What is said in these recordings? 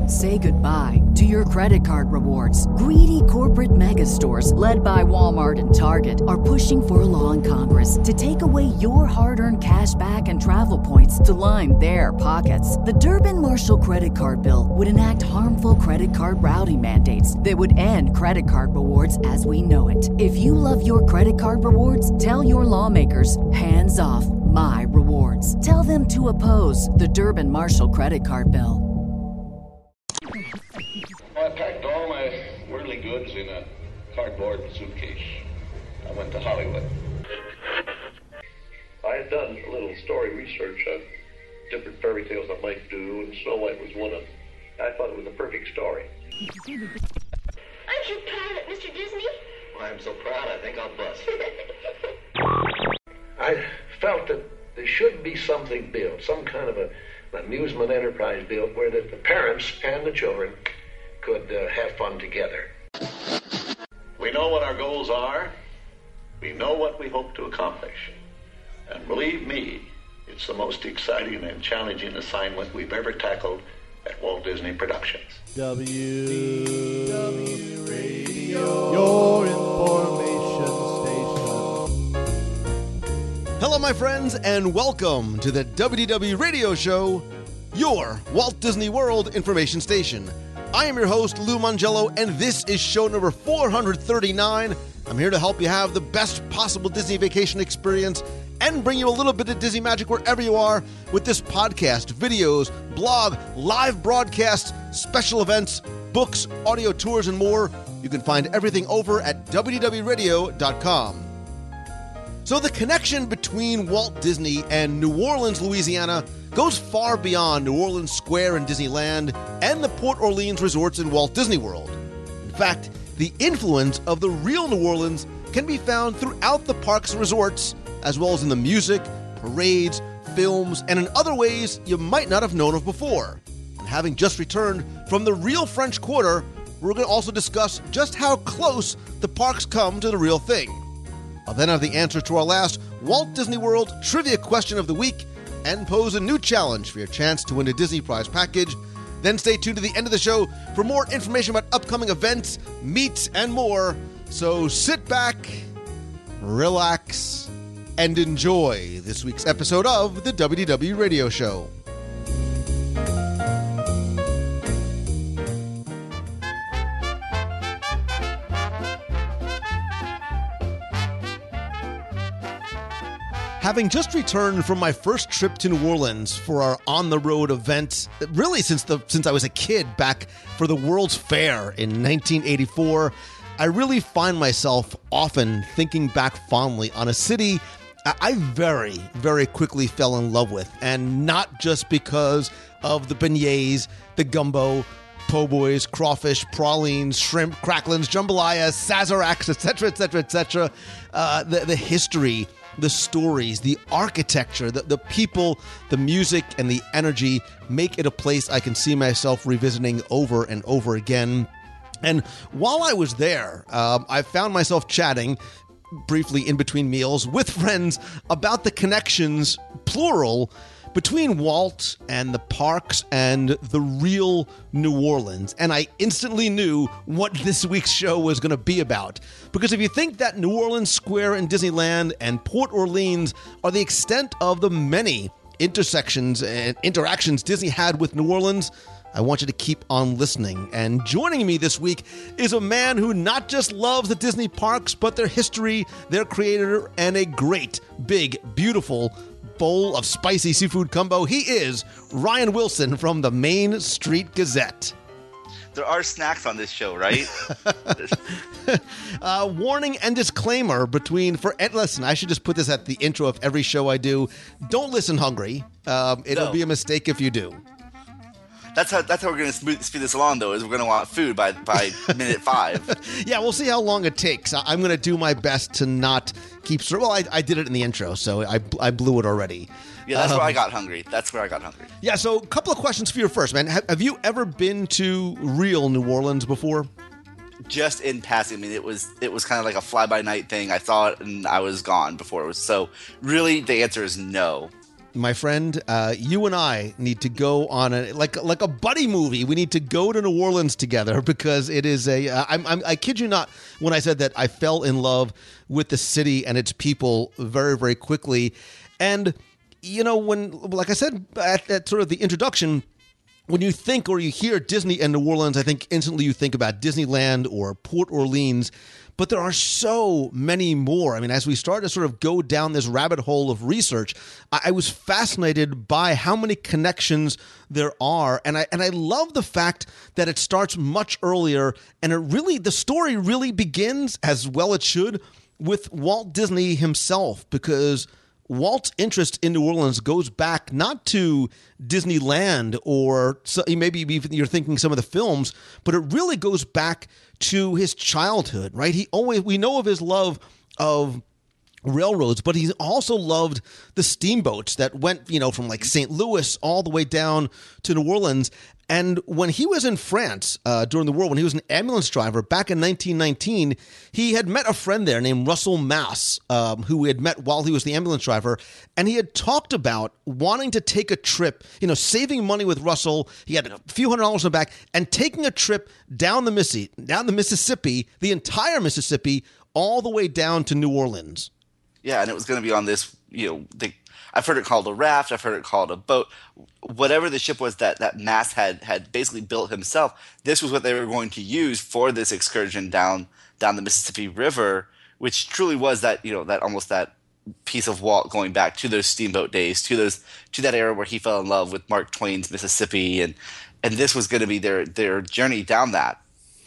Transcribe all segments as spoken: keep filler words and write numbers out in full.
Say goodbye to your credit card rewards. Greedy corporate mega stores, led by Walmart and Target, are pushing for a law in Congress to take away your hard-earned cash back and travel points to line their pockets. The Durbin-Marshall credit card bill would enact harmful credit card routing mandates that would end credit card rewards as we know it. If you love your credit card rewards, tell your lawmakers, hands off my rewards. Tell them to oppose the Durbin-Marshall credit card bill. I packed all my worldly goods in a cardboard suitcase. I went to Hollywood. I had done a little story research on different fairy tales I might do, and Snow White was one of them. I thought it was a perfect story. Aren't you proud of it, Mister Disney? Well, I'm so proud I think I'll bust. I felt that there should be something built, some kind of a, an amusement enterprise built where the, the parents and the children could uh, have fun together. We know what our goals are. We know what we hope to accomplish. And believe me, it's the most exciting and challenging assignment we've ever tackled at Walt Disney Productions. W W Radio, your information station. Hello, my friends, and welcome to the W D W Radio Show, your Walt Disney World information station. I am your host, Lou Mongello, and this is show number four hundred thirty-nine. I'm here to help you have the best possible Disney vacation experience and bring you a little bit of Disney magic wherever you are with this podcast, videos, blog, live broadcasts, special events, books, audio tours, and more. You can find everything over at w w w radio dot com. So the connection between Walt Disney and New Orleans, Louisiana goes far beyond New Orleans Square and Disneyland and the Port Orleans resorts in Walt Disney World. In fact, the influence of the real New Orleans can be found throughout the park's resorts, as well as in the music, parades, films, and in other ways you might not have known of before. And having just returned from the real French Quarter, we're going to also discuss just how close the parks come to the real thing. I'll then have the answer to our last Walt Disney World trivia question of the week and pose a new challenge for your chance to win a Disney Prize package. Then stay tuned to the end of the show for more information about upcoming events, meets, and more. So sit back, relax, and enjoy this week's episode of the W D W Radio Show. Having just returned from my first trip to New Orleans for our on-the-road event, really since the since I was a kid back for the World's Fair in nineteen eighty-four, I really find myself often thinking back fondly on a city I very, very quickly fell in love with, and not just because of the beignets, the gumbo, po' boys, crawfish, pralines, shrimp, cracklins, jambalaya, sazeracs, et cetera, et cetera, et cetera. Uh, the, the history, the stories, the architecture, the, the people, the music, and the energy make it a place I can see myself revisiting over and over again. And while I was there, um, I found myself chatting briefly in between meals with friends about the connections, plural, between Walt and the parks and the real New Orleans. And I instantly knew what this week's show was going to be about. Because if you think that New Orleans Square and Disneyland and Port Orleans are the extent of the many intersections and interactions Disney had with New Orleans, I want you to keep on listening. And joining me this week is a man who not just loves the Disney parks, but their history, their creator, and a great, big, beautiful bowl of spicy seafood combo. He is Ryan Wilson from the Main Street Gazette. There are snacks on this show, right? uh, warning and disclaimer between for and listen. I should just put this at the intro of every show I do. Don't listen hungry. Um, it'll no. be a mistake if you do. That's how that's how we're going to speed this along, though, is we're going to want food by, by minute five. Yeah, we'll see how long it takes. I'm going to do my best to not keep... Well, I, I did it in the intro, so I, I blew it already. Yeah, that's um, where I got hungry. That's where I got hungry. Yeah, so a couple of questions for you first, man. Have, have you ever been to real New Orleans before? Just in passing. I mean, it was it was kind of like a fly-by-night thing. I saw it, and I was gone before it was... So, really, the answer is no. my friend, uh, you and I need to go on a like like a buddy movie. We need to go to New Orleans together because it is a. Uh, I'm, I'm I kid you not when I said that I fell in love with the city and its people very very quickly, and you know when like I said at, at sort of the introduction. When you think or you hear Disney and New Orleans, I think instantly you think about Disneyland or Port Orleans, but there are so many more. I mean, as we start to sort of go down this rabbit hole of research, I, I was fascinated by how many connections there are, and I and I love the fact that it starts much earlier, and it really the story really begins, as well it should, with Walt Disney himself, because Walt's interest in New Orleans goes back not to Disneyland or so, maybe even you're thinking some of the films, but it really goes back to his childhood, right? He always we know of his love of railroads, but he also loved the steamboats that went, you know, from like Saint Louis all the way down to New Orleans. And when he was in France uh, during the war, when he was an ambulance driver back in nineteen nineteen, he had met a friend there named Russell Mass, um, who he had met while he was the ambulance driver. And he had talked about wanting to take a trip, you know, saving money with Russell. He had a few hundred dollars in the back and taking a trip down the Mississippi, down the Mississippi, the entire Mississippi, all the way down to New Orleans. Yeah, and it was going to be on this, you know, the, I've heard it called a raft, I've heard it called a boat. Whatever the ship was that, that Mass had, had basically built himself, this was what they were going to use for this excursion down down the Mississippi River, which truly was that, you know, that almost that piece of Walt going back to those steamboat days, to those to that era where he fell in love with Mark Twain's Mississippi, and and this was going to be their their journey down that.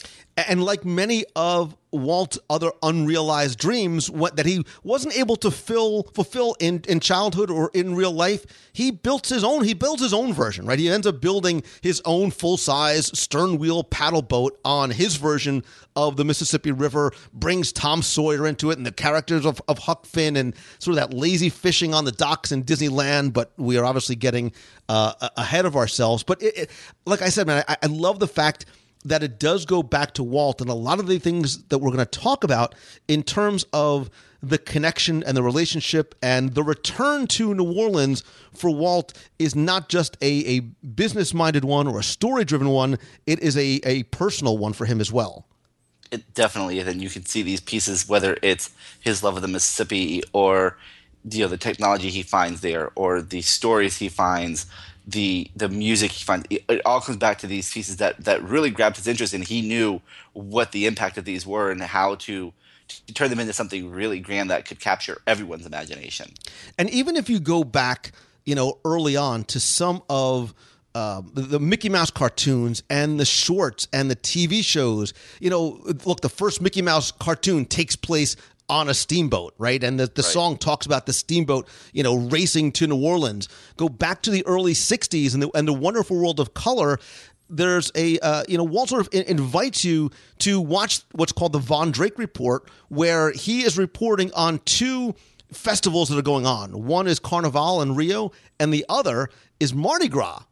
And like many of Walt's other unrealized dreams what, that he wasn't able to fill, fulfill in, in childhood or in real life, he built his own. He builds his own version, right? He ends up building his own full-size stern wheel paddle boat on his version of the Mississippi River, brings Tom Sawyer into it and the characters of, of Huck Finn and sort of that lazy fishing on the docks in Disneyland. But we are obviously getting uh, ahead of ourselves. But it, it, like I said, man, I, I love the fact that it does go back to Walt and a lot of the things that we're going to talk about in terms of the connection and the relationship and the return to New Orleans for Walt is not just a, a business-minded one or a story-driven one. It is a, a personal one for him as well. It definitely is, and you can see these pieces, whether it's his love of the Mississippi or, you know, the technology he finds there or the stories he finds, the the music he finds, it, it all comes back to these pieces that, that really grabbed his interest, and he knew what the impact of these were and how to, to turn them into something really grand that could capture everyone's imagination. And even if you go back, you know, early on to some of uh, the, the Mickey Mouse cartoons and the shorts and the T V shows, you know, look, the first Mickey Mouse cartoon takes place on a steamboat, right? And the, the right. song talks about the steamboat, you know, racing to New Orleans. Go back to the early sixties and the, and the Wonderful World of Color. There's a, uh, you know, Walt sort of in, invites you to watch what's called the Von Drake Report, where he is reporting on two festivals that are going on. One is Carnival in Rio, and the other is Mardi Gras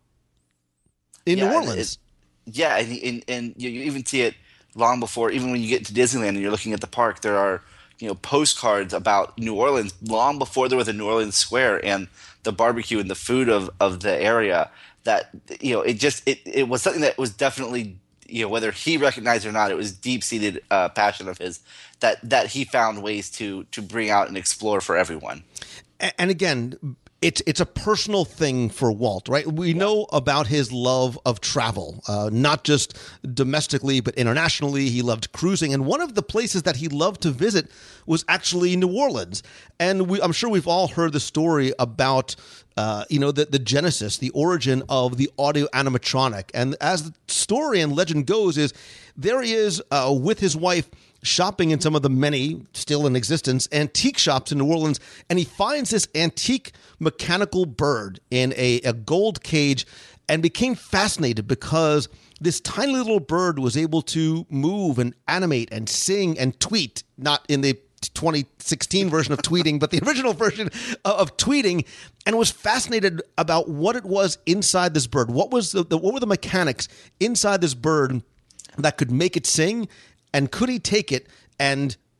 in yeah, New Orleans. It, yeah, and, and, and you, you even see it long before, even when you get to Disneyland and you're looking at the park, there are, you know, postcards about New Orleans long before there was a New Orleans Square and the barbecue and the food of, of the area. That, you know, it just it, it was something that was definitely, you know, whether he recognized it or not, it was deep seated uh, passion of his that that he found ways to to bring out and explore for everyone. And again, it's it's a personal thing for Walt, right? We know about his love of travel, uh, not just domestically, but internationally. He loved cruising. And one of the places that he loved to visit was actually New Orleans. And we, I'm sure we've all heard the story about, uh, you know, the, the genesis, the origin of the audio animatronic. And as the story and legend goes is there he is uh, with his wife shopping in some of the many still in existence antique shops in New Orleans, and he finds this antique mechanical bird in a, a gold cage and became fascinated because this tiny little bird was able to move and animate and sing and tweet, not in the twenty sixteen version of tweeting, but the original version of tweeting, and was fascinated about what it was inside this bird. What was the, the what were the mechanics inside this bird that could make it sing? And could he take it and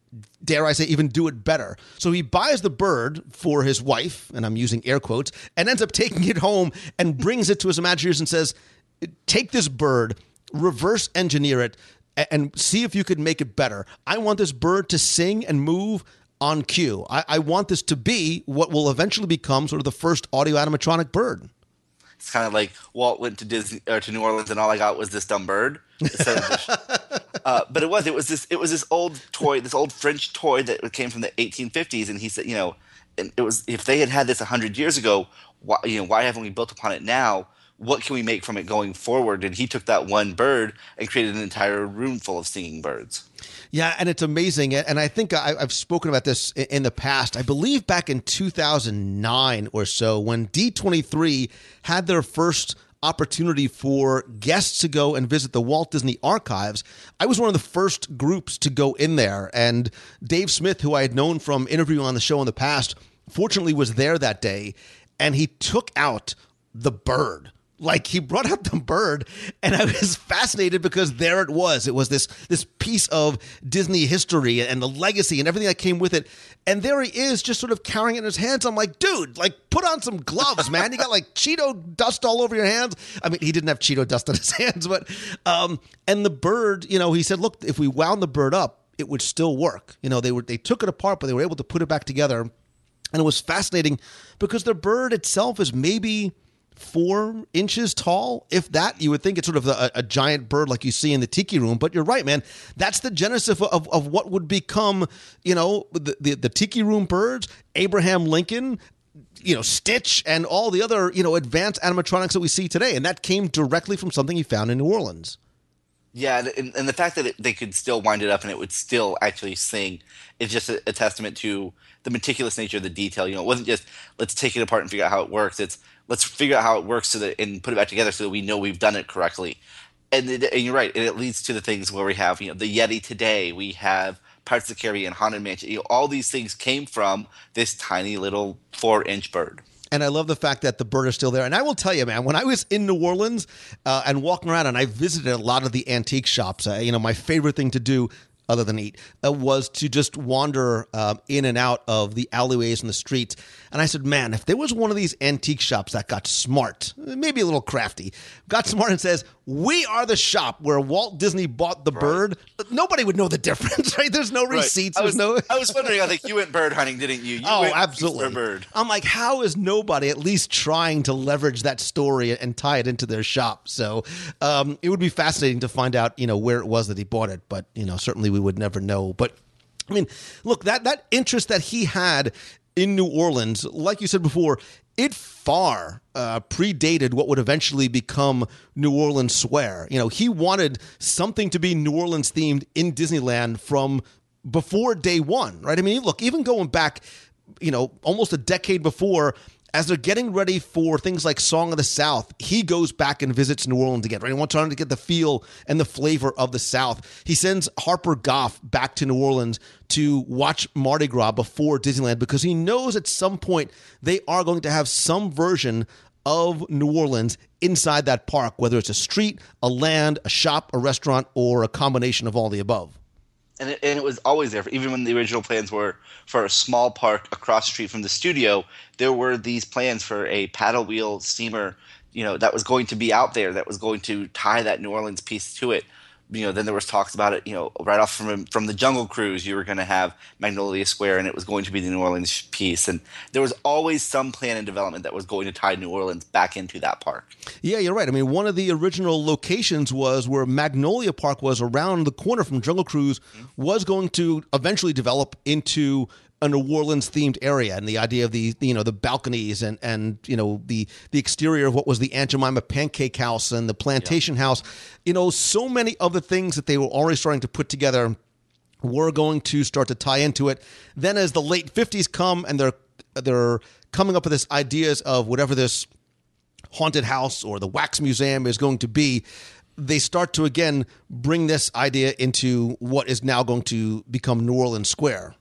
dare I say, even do it better. So he buys the bird for his wife, and I'm using air quotes, and ends up taking it home and brings it to his Imagineers and says, take this bird, reverse engineer it, and see if you could make it better. I want this bird to sing and move on cue. I, I want this to be what will eventually become sort of the first audio animatronic bird. It's kind of like Walt went to Disney or to New Orleans, and all I got was this dumb bird. Instead of this. uh, but it was it was this it was this old toy, this old French toy that came from the eighteen fifties, and he said, you know, and it was if they had had this a hundred years ago, why, you know, why haven't we built upon it now? What can we make from it going forward? And he took that one bird and created an entire room full of singing birds. Yeah, and it's amazing. And I think I, I've spoken about this in the past. I believe back in two thousand nine or so, when D twenty-three had their first opportunity for guests to go and visit the Walt Disney Archives, I was one of the first groups to go in there. And Dave Smith, who I had known from interviewing on the show in the past, fortunately was there that day. And he took out the bird. Like, he brought out the bird, and I was fascinated because there it was. It was this this piece of Disney history and the legacy and everything that came with it. And there he is, just sort of carrying it in his hands. I'm like, dude, like, put on some gloves, man. You got, like, Cheeto dust all over your hands. I mean, he didn't have Cheeto dust on his hands, but, um, and the bird, you know, he said, look, if we wound the bird up, it would still work. You know, they were they took it apart, but they were able to put it back together. And it was fascinating because the bird itself is maybe four inches tall, if that. You would think it's sort of a, a giant bird like you see in the Tiki Room, but you're right, man. That's the genesis of, of, of what would become, you know, the, the, the Tiki Room birds, Abraham Lincoln, you know, Stitch, and all the other, you know, advanced animatronics that we see today. And that came directly from something he found in New Orleans. Yeah, and, and the fact that it, they could still wind it up and it would still actually sing is just a, a testament to the meticulous nature of the detail. You know, it wasn't just, let's take it apart and figure out how it works. It's, let's figure out how it works so that, and put it back together so that we know we've done it correctly. And, it, and you're right, and it leads to the things where we have, you know, the Yeti today, we have Pirates of the Caribbean, Haunted Mansion. You know, all these things came from this tiny little four-inch bird. And I love the fact that the bird is still there. And I will tell you, man, when I was in New Orleans uh, and walking around, and I visited a lot of the antique shops, uh, you know, my favorite thing to do, other than eat, uh, was to just wander uh, in and out of the alleyways and the streets. And I said, man, if there was one of these antique shops that got smart, maybe a little crafty, got smart and says, we are the shop where Walt Disney bought the right. bird, nobody would know the difference, right? There's no right. receipts. I was, no. I was wondering, I think you went bird hunting, didn't you? you oh, went absolutely. For a bird. I'm like, how is nobody at least trying to leverage that story and tie it into their shop? So um, it would be fascinating to find out, you know, where it was that he bought it. But, you know, certainly we would never know. But I mean, look, that that interest that he had in New Orleans, like you said before, it far uh, predated what would eventually become New Orleans Square. You know, he wanted something to be New Orleans themed in Disneyland from before day one, right? I mean, look, even going back, you know, almost a decade before, as they're getting ready for things like Song of the South, he goes back and visits New Orleans again, right? He wants to get the feel and the flavor of the South. He sends Harper Goff back to New Orleans to watch Mardi Gras before Disneyland because he knows at some point they are going to have some version of New Orleans inside that park, whether it's a street, a land, a shop, a restaurant, or a combination of all the above. And it, and it was always there. Even when the original plans were for a small park across the street from the studio, there were these plans for a paddle wheel steamer, you know, that was going to be out there, that was going to tie that New Orleans piece to it. You know, then there was talks about it, you know, right off from from the Jungle Cruise, you were going to have Magnolia Square, and it was going to be the New Orleans piece. And there was always some plan in development that was going to tie New Orleans back into that park. Yeah, you're right. I mean, one of the original locations was where Magnolia Park was around the corner from Jungle Cruise, mm-hmm. was going to eventually develop into a New Orleans themed area, and the idea of the, you know, the balconies and, and, you know, the, the exterior of what was the Aunt Jemima Pancake House and the Plantation yeah. House, you know, so many of the things that they were already starting to put together were going to start to tie into it. Then as the late fifties come and they're, they're coming up with this ideas of whatever this haunted house or the wax museum is going to be, they start to again bring this idea into what is now going to become New Orleans Square.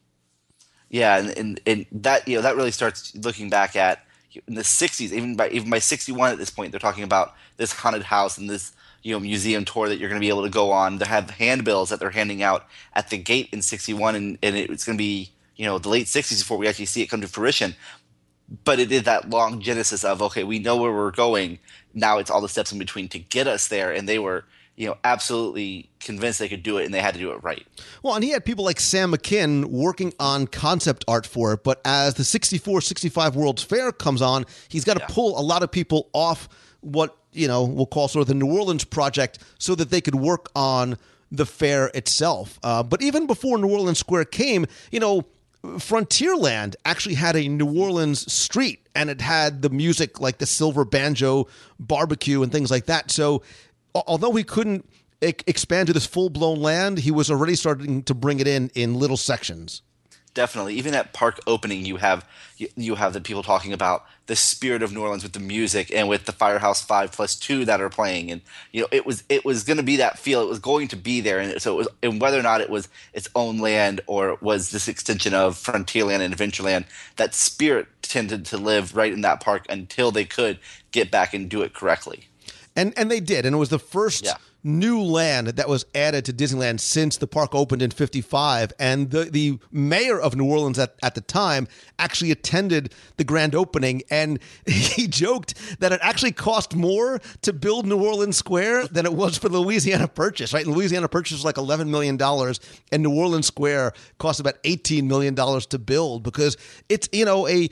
Yeah, and, and, and that, you know, that really starts looking back at in the sixties, even by even by sixty-one at this point, they're talking about this haunted house and this you know museum tour that you're going to be able to go on. They have handbills that they're handing out at the gate in sixty-one, and, and it's going to be you know the late sixties before we actually see it come to fruition. But it is that long genesis of, okay, we know where we're going. Now it's all the steps in between to get us there. And they were, you know, absolutely convinced they could do it, and they had to do it right. Well, and he had people like Sam McKinn working on concept art for it. But as the sixty-four sixty-five World's Fair comes on, he's got to Yeah. pull a lot of people off what, you know, we'll call sort of the New Orleans project so that they could work on the fair itself. Uh, but even before New Orleans Square came, you know, Frontierland actually had a New Orleans street, and it had the music like the Silver Banjo barbecue and things like that. So al- although he couldn't e- expand to this full-blown land, he was already starting to bring it in in little sections. Definitely. Even at park opening, you have you, you have the people talking about the spirit of New Orleans with the music and with the Firehouse Five plus two that are playing, and you know it was it was going to be that feel. It was going to be there, and so it was. And whether or not it was its own land or it was this extension of Frontierland and Adventureland, that spirit tended to live right in that park until they could get back and do it correctly. And and they did, and it was the first Yeah. new land that was added to Disneyland since the park opened in fifty-five. And the, the mayor of New Orleans at, at the time actually attended the grand opening, and he joked that it actually cost more to build New Orleans Square than it was for the Louisiana Purchase, right? And Louisiana Purchase was like eleven million dollars, and New Orleans Square cost about eighteen million dollars to build, because it's, you know, a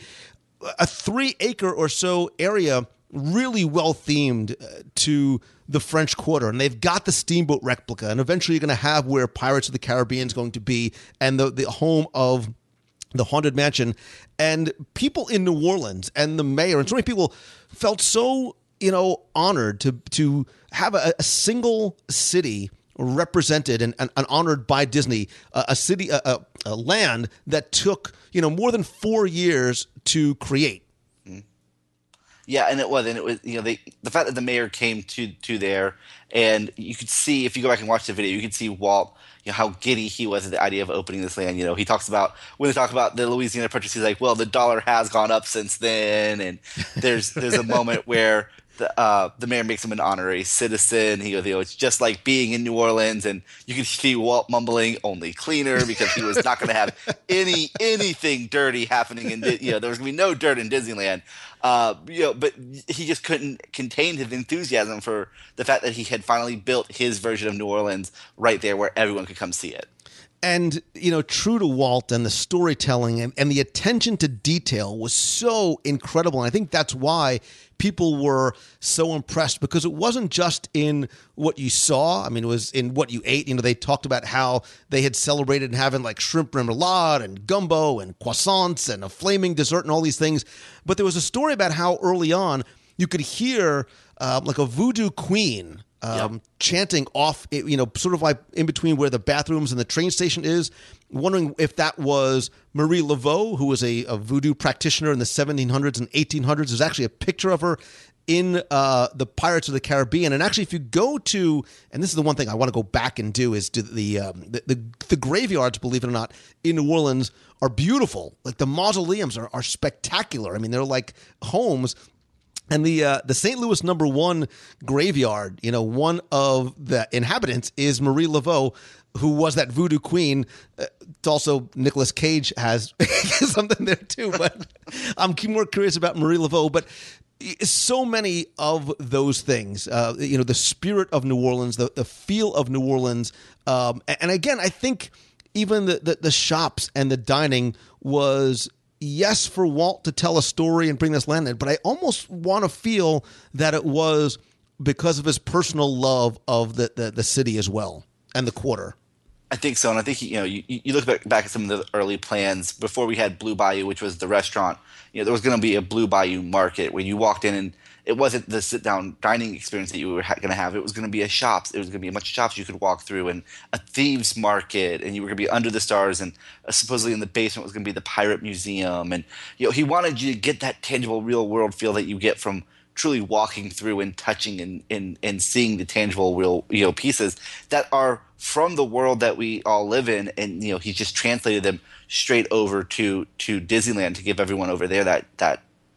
a three acre or so area, really well themed uh, to the French Quarter, and they've got the steamboat replica, and eventually you're going to have where Pirates of the Caribbean is going to be, and the the home of the Haunted Mansion. And people in New Orleans and the mayor and so many people felt so, you know, honored to to have a, a single city represented and, and, and honored by Disney, uh, a city, a, a, a land that took, you know, more than four years to create. Yeah, and it was, and it was, you know, they, the fact that the mayor came to to there, and you could see, if you go back and watch the video, you could see Walt, you know, how giddy he was at the idea of opening this land. You know, he talks about, when they talk about the Louisiana Purchase, he's like, well, the dollar has gone up since then, and there's there's a moment where the uh, the mayor makes him an honorary citizen. He goes, you know, it's just like being in New Orleans, and you can see Walt mumbling, only cleaner, because he was not going to have any anything dirty happening in, you know, there was going to be no dirt in Disneyland. Uh, you know, but he just couldn't contain his enthusiasm for the fact that he had finally built his version of New Orleans right there where everyone could come see it. And, you know, true to Walt, and the storytelling and, and the attention to detail was so incredible. And I think that's why people were so impressed, because it wasn't just in what you saw. I mean, it was in what you ate. You know, they talked about how they had celebrated and having like shrimp remoulade and gumbo and croissants and a flaming dessert and all these things. But there was a story about how early on you could hear uh, like a voodoo queen Um, yep. chanting off, you know, sort of like in between where the bathrooms and the train station is, wondering if that was Marie Laveau, who was a, a voodoo practitioner in the seventeen hundreds and eighteen hundreds. There's actually a picture of her in uh, the Pirates of the Caribbean. And actually, if you go to, and this is the one thing I want to go back and do, is do the, um, the, the the graveyards, believe it or not, in New Orleans are beautiful. Like the mausoleums are, are spectacular. I mean, they're like homes. And the uh, the Saint Louis number one graveyard, you know, one of the inhabitants is Marie Laveau, who was that voodoo queen. Uh, it's also Nicolas Cage has something there too, but I'm more curious about Marie Laveau. But so many of those things, uh, you know, the spirit of New Orleans, the, the feel of New Orleans. Um, and again, I think even the, the, the shops and the dining was, yes, for Walt to tell a story and bring this land in, but I almost want to feel that it was because of his personal love of the, the, the city as well, and the quarter. I think so, and I think, you know, you, you look back, back at some of the early plans before we had Blue Bayou, which was the restaurant. You know, there was going to be a Blue Bayou market where you walked in, and it wasn't the sit-down dining experience that you were ha- going to have. It was going to be a shops. It was going to be a bunch of shops you could walk through, and a thieves market, and you were going to be under the stars, and uh, supposedly in the basement was going to be the pirate museum. And you know, he wanted you to get that tangible, real-world feel that you get from truly walking through and touching and, and, and seeing the tangible, real, you know, pieces that are from the world that we all live in. And you know, he just translated them straight over to to Disneyland to give everyone over there that that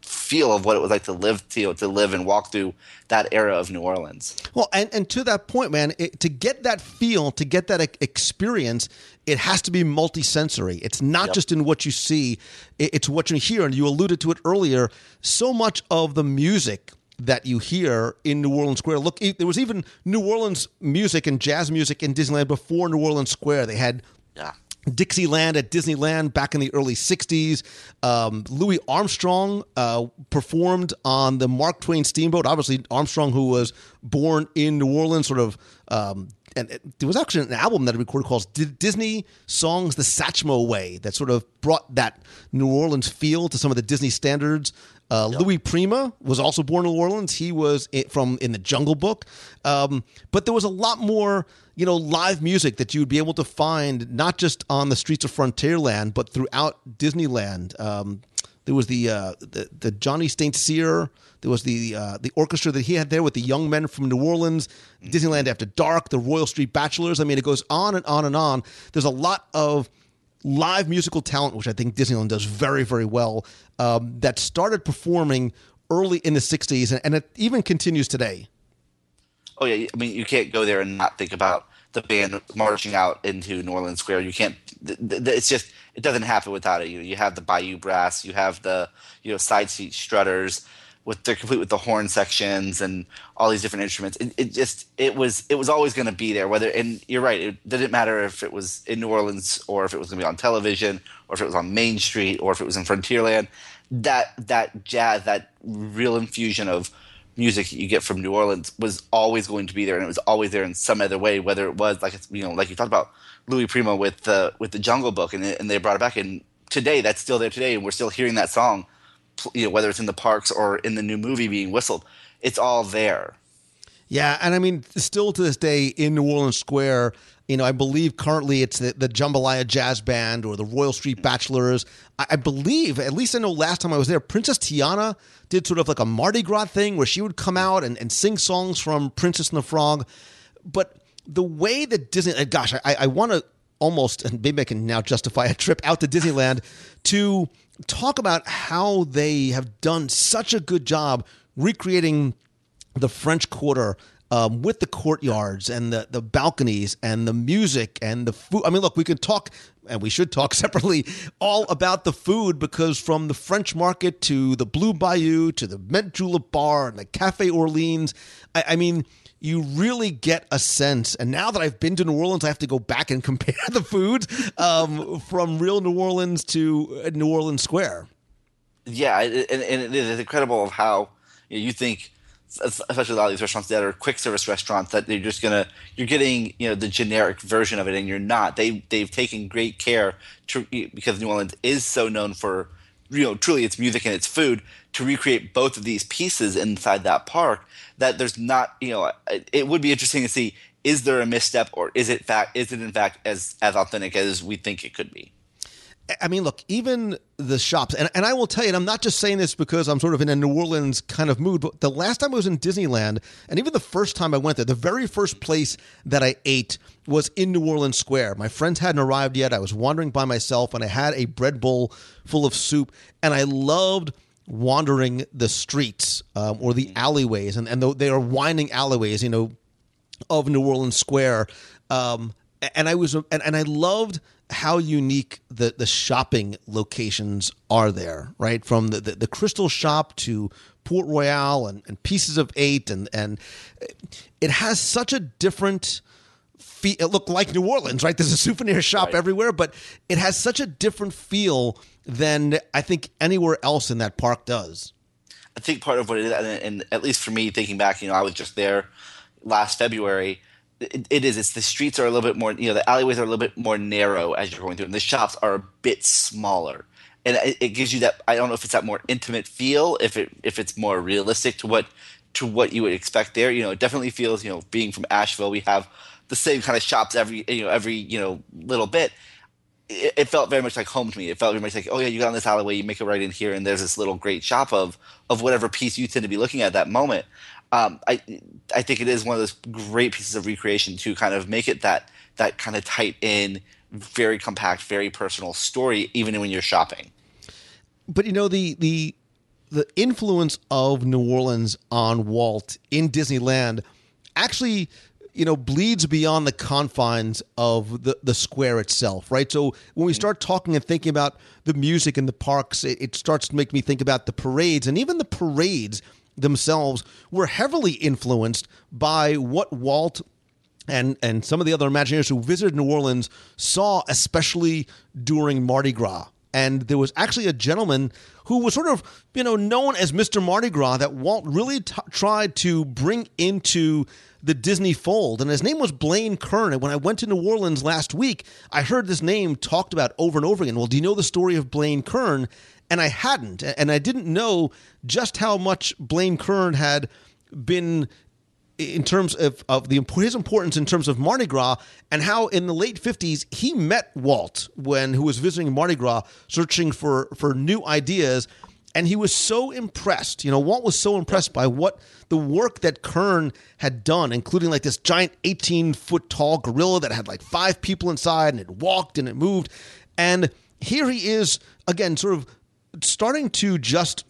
feel of what it was like to live to, you know, to live and walk through that era of New Orleans. Well, and, and to that point, man, it, to get that feel, to get that e- experience, it has to be multisensory. It's not Yep. just in what you see, it, it's what you hear. And you alluded to it earlier. So much of the music that you hear in New Orleans Square. Look, e- there was even New Orleans music and jazz music in Disneyland before New Orleans Square. They had Yeah. Dixieland at Disneyland back in the early sixties. Um, Louis Armstrong uh, performed on the Mark Twain Steamboat. Obviously, Armstrong, who was born in New Orleans, sort of, um, and it, there was actually an album that he recorded called D- Disney Songs the Satchmo Way that sort of brought that New Orleans feel to some of the Disney standards. Uh, yep. Louis Prima was also born in New Orleans. He was it, from in the Jungle Book. Um, but there was a lot more, you know, live music that you would be able to find not just on the streets of Frontierland, but throughout Disneyland. Um, there was the, uh, the the Johnny Saint Cyr. There was the uh, the orchestra that he had there with the young men from New Orleans, Disneyland After Dark, the Royal Street Bachelors. I mean, it goes on and on and on. There's a lot of live musical talent, which I think Disneyland does very, very well, um, that started performing early in the sixties, and, and it even continues today. Oh, yeah. I mean, you can't go there and not think about the band marching out into New Orleans Square. You can't th- th- – it's just – it doesn't happen without it. You you have the Bayou Brass. You have the, you know, side seat strutters with – they're complete with the horn sections and all these different instruments. It, it just – it was it was always going to be there. Whether – and you're right. It didn't matter if it was in New Orleans or if it was going to be on television or if it was on Main Street or if it was in Frontierland. That that jazz, that real infusion of – music you get from New Orleans was always going to be there, and it was always there in some other way. Whether it was like you know, like you talked about Louis Prima with the with the Jungle Book, and and they brought it back, and today that's still there today, and we're still hearing that song. You know, whether it's in the parks or in the new movie being whistled, it's all there. Yeah, and I mean, still to this day in New Orleans Square, you know, I believe currently it's the, the Jambalaya Jazz Band or the Royal Street Bachelors. I, I believe, at least I know last time I was there, Princess Tiana did sort of like a Mardi Gras thing where she would come out and, and sing songs from Princess and the Frog. But the way that Disney, uh, gosh, I, I want to almost, and maybe I can now justify a trip out to Disneyland to talk about how they have done such a good job recreating the French Quarter um, with the courtyards and the, the balconies and the music and the food. I mean, look, we could talk, and we should talk separately, all about the food, because from the French Market to the Blue Bayou to the Met Julep Bar and the Cafe Orleans, I, I mean, you really get a sense. And now that I've been to New Orleans, I have to go back and compare the food um, from real New Orleans to New Orleans Square. Yeah, and, and it is incredible of how you know, you think, especially a lot of these restaurants that are quick service restaurants, that they're just gonna you're getting you know the generic version of it, and you're not. They they've taken great care to, because New Orleans is so known for you know truly its music and its food, to recreate both of these pieces inside that park. That there's not you know it, it would be interesting to see, is there a misstep, or is it fact is it in fact as as authentic as we think it could be? I mean, look, even the shops, and, and I will tell you, and I'm not just saying this because I'm sort of in a New Orleans kind of mood, but the last time I was in Disneyland, and even the first time I went there, the very first place that I ate was in New Orleans Square. My friends hadn't arrived yet. I was wandering by myself, and I had a bread bowl full of soup, and I loved wandering the streets um, or the alleyways, and, and the, they are winding alleyways, you know, of New Orleans Square. Um, and I was, and, and I loved how unique the, the shopping locations are there, right? From the, the, the Crystal Shop to Port Royale and, and Pieces of Eight. And, and it has such a different feel. It looked like New Orleans, right? There's a souvenir shop right. everywhere, but it has such a different feel than I think anywhere else in that park does. I think part of what it is, and, and at least for me, thinking back, you know, I was just there last February. It, it is. It's the streets are a little bit more, you know, the alleyways are a little bit more narrow as you're going through, and the shops are a bit smaller, and it, it gives you that. I don't know if it's that more intimate feel, if it if it's more realistic to what to what you would expect there. You know, it definitely feels, you know, being from Asheville, we have the same kind of shops every you know every you know little bit. It, it felt very much like home to me. It felt very much like, oh yeah, you got on this alleyway, you make it right in here, and there's this little great shop of of whatever piece you tend to be looking at that moment. Um, I I think it is one of those great pieces of recreation to kind of make it that that kind of tight in, very compact, very personal story, even when you're shopping. But you know the the the influence of New Orleans on Walt in Disneyland actually, you know, bleeds beyond the confines of the, the square itself, right? So when we start talking and thinking about the music in the parks, it, it starts to make me think about the parades, and even the parades themselves were heavily influenced by what Walt and and some of the other Imagineers who visited New Orleans saw, especially during Mardi Gras. And there was actually a gentleman who was sort of, you know, known as Mister Mardi Gras that Walt really t- tried to bring into the Disney fold. And his name was Blaine Kern. And when I went to New Orleans last week, I heard this name talked about over and over again. Well, do you know the story of Blaine Kern? And I hadn't. And I didn't know just how much Blaine Kern had been in terms of, of the his importance in terms of Mardi Gras, and how in the late fifties he met Walt when who was visiting Mardi Gras searching for, for new ideas, and he was so impressed. You know, Walt was so impressed by what the work that Kern had done, including like this giant eighteen foot tall gorilla that had like five people inside and it walked and it moved. And here he is again, sort of starting to just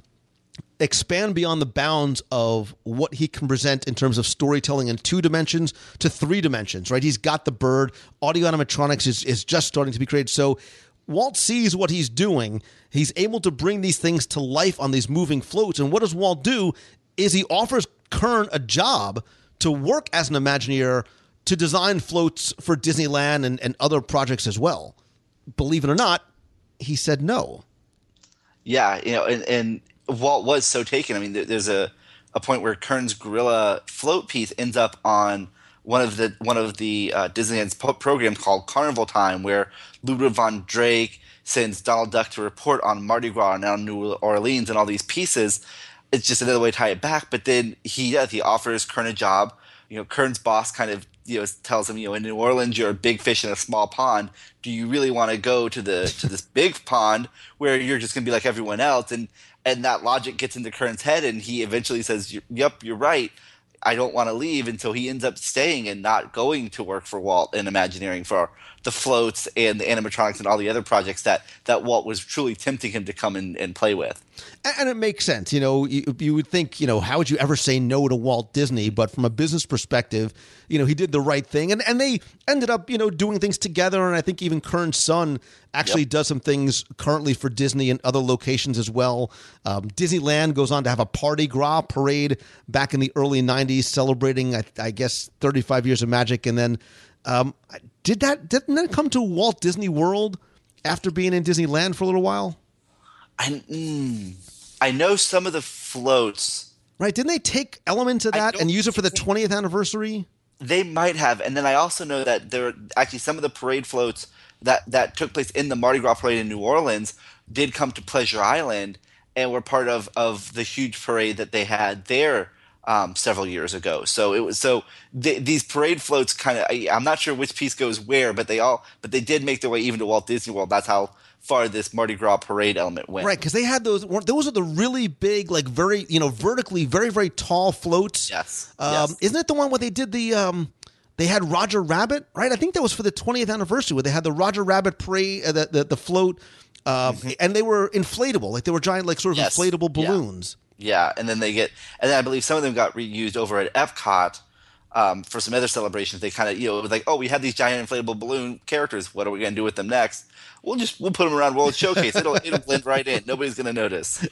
expand beyond the bounds of what he can present in terms of storytelling in two dimensions to three dimensions, right? He's got the bird. Audio animatronics is, is just starting to be created. So Walt sees what he's doing. He's able to bring these things to life on these moving floats. And what does Walt do is he offers Kern a job to work as an Imagineer to design floats for Disneyland and, and other projects as well. Believe it or not, he said no. Yeah, you know, and, and Walt was so taken. I mean, there's a, a point where Kern's gorilla float piece ends up on one of the one of the uh, Disneyland's po- programs called Carnival Time, where Ludwig von Drake sends Donald Duck to report on Mardi Gras and now New Orleans and all these pieces. It's just another way to tie it back. But then he does. He offers Kern a job. You know, Kern's boss kind of you know tells him, you know, in New Orleans you're a big fish in a small pond. Do you really want to go to the to this big pond where you're just going to be like everyone else? And And that logic gets into Kern's head, and he eventually says, yep, you're right. I don't want to leave. And so he ends up staying and not going to work for Walt in Imagineering for the floats and the animatronics and all the other projects that, that Walt was truly tempting him to come in and play with. And it makes sense. You know, you, you would think, you know, how would you ever say no to Walt Disney? But from a business perspective, you know, he did the right thing. And and they ended up, you know, doing things together. And I think even Kern's son actually yep. does some things currently for Disney and other locations as well. Um, Disneyland goes on to have a Mardi Gras parade back in the early nineties, celebrating, I, I guess, thirty-five years of magic. And then um, did that didn't that come to Walt Disney World after being in Disneyland for a little while? I mm, I know some of the floats. Right. Didn't they take elements of that and use it for the twentieth anniversary? They might have. And then I also know that there are actually some of the parade floats that, that took place in the Mardi Gras parade in New Orleans did come to Pleasure Island and were part of, of the huge parade that they had there um, several years ago. So it was so th- these parade floats kind of I'm not sure which piece goes where, but they all but they did make their way even to Walt Disney World. That's how far this Mardi Gras parade element went. Right, because they had those. Those are the really big, like very, you know, vertically, very, very tall floats. Yes. Um, yes. Isn't it the one where they did the? Um, they had Roger Rabbit, right? I think that was for the twentieth anniversary where they had the Roger Rabbit parade, uh, the, the the float, uh, mm-hmm. and they were inflatable, like they were giant, like sort of yes. inflatable balloons. Yeah. yeah, and then they get, and then I believe some of them got reused over at Epcot. Um, for some other celebrations, they kind of, you know, it was like, oh, we have these giant inflatable balloon characters. What are we going to do with them next? We'll just we'll put them around World Showcase. It'll it'll blend right in. Nobody's going to notice.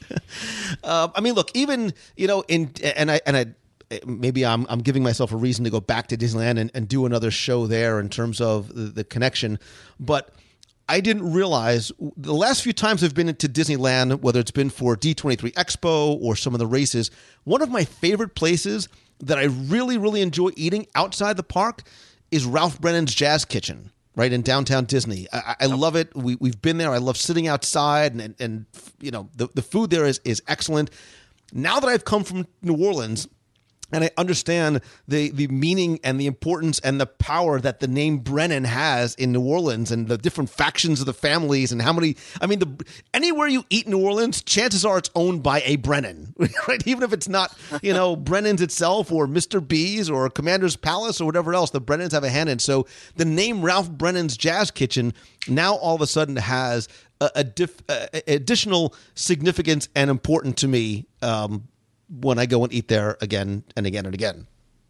uh, I mean, look, even you know, in and I and I maybe I'm I'm giving myself a reason to go back to Disneyland and, and do another show there in terms of the, the connection, but I didn't realize the last few times I've been to Disneyland, whether it's been for D twenty-three Expo or some of the races, one of my favorite places that I really, really enjoy eating outside the park is Ralph Brennan's Jazz Kitchen, right in downtown Disney. I, I love it. We, we've been there. I love sitting outside, and, and, and you know, the, the food there is, is excellent. Now that I've come from New Orleans, And I understand the the meaning and the importance and the power that the name Brennan has in New Orleans and the different factions of the families and how many. I mean, the anywhere you eat in New Orleans, chances are it's owned by a Brennan, right? Even if it's not, you know, Brennan's itself or Mister B's or Commander's Palace or whatever else, the Brennans have a hand in. So the name Ralph Brennan's Jazz Kitchen now all of a sudden has a, a, diff, a additional significance and important to me. Um, when I go and eat there again and again and again.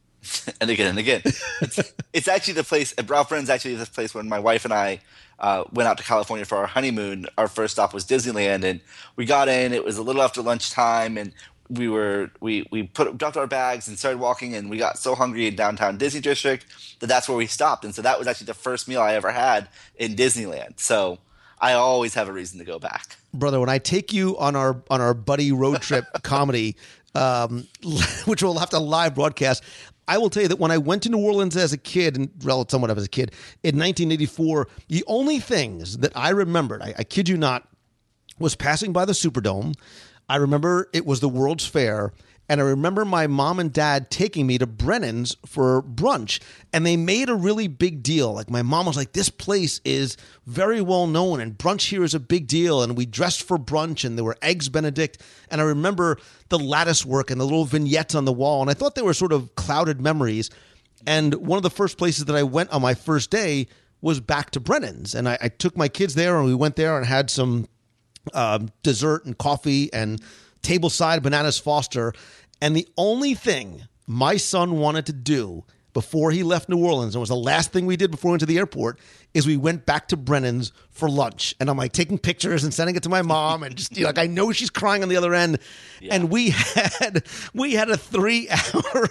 and again and again. It's, it's actually the place, Ralph Brennan's actually the place when my wife and I uh, went out to California for our honeymoon. Our first stop was Disneyland, and we got in, it was a little after lunchtime, and we were, we, we put dropped our bags and started walking, and we got so hungry in downtown Disney District that that's where we stopped. And so that was actually the first meal I ever had in Disneyland. So I always have a reason to go back. Brother, when I take you on our on our buddy road trip comedy, um, which we'll have to live broadcast, I will tell you that when I went to New Orleans as a kid, and well, somewhat as a kid, in nineteen eighty-four, the only things that I remembered, I, I kid you not, was passing by the Superdome. I remember it was the World's Fair. And I remember my mom and dad taking me to Brennan's for brunch, and they made a really big deal. Like, my mom was like, this place is very well known, and brunch here is a big deal. And we dressed for brunch, and there were eggs Benedict. And I remember the lattice work and the little vignettes on the wall. And I thought they were sort of clouded memories. And one of the first places that I went on my first day was back to Brennan's. And I, I took my kids there, and we went there and had some um, dessert and coffee and tableside bananas Foster. And the only thing my son wanted to do before he left New Orleans, and was the last thing we did before we went to the airport, is we went back to Brennan's for lunch. And I'm like taking pictures and sending it to my mom, and just, you know, like, I know she's crying on the other end. Yeah. And we had we had a three hour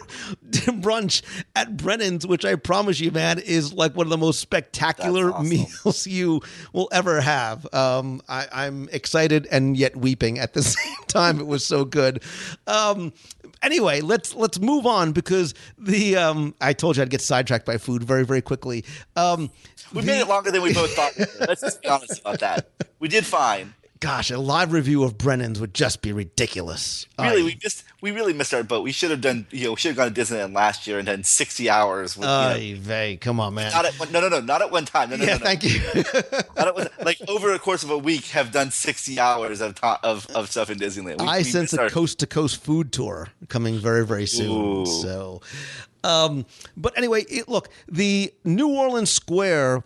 brunch at Brennan's, which I promise you, man, is like one of the most spectacular awesome. meals you will ever have. Um, I, I'm excited and yet weeping at the same time. It was so good. Um, Anyway, let's let's move on, because the um, I told you I'd get sidetracked by food very, very quickly. Um, we the, made it longer than we both thought. Let's just be honest about that. We did fine. Gosh, a live review of Brennan's would just be ridiculous. Really, I, we just we really missed our boat. We should have done, you know, we should have gone to Disneyland last year and done sixty hours. With, uh, you know, vey, come on, man. Not at one, no, no, no, not at one time. No, no, yeah, no, no. thank you. not at one, like over a course of a week, have done sixty hours of to- of, of stuff in Disneyland. We, I we sense a our- coast to coast food tour coming very, very soon. Ooh. So, um, but anyway, it, look, the New Orleans Square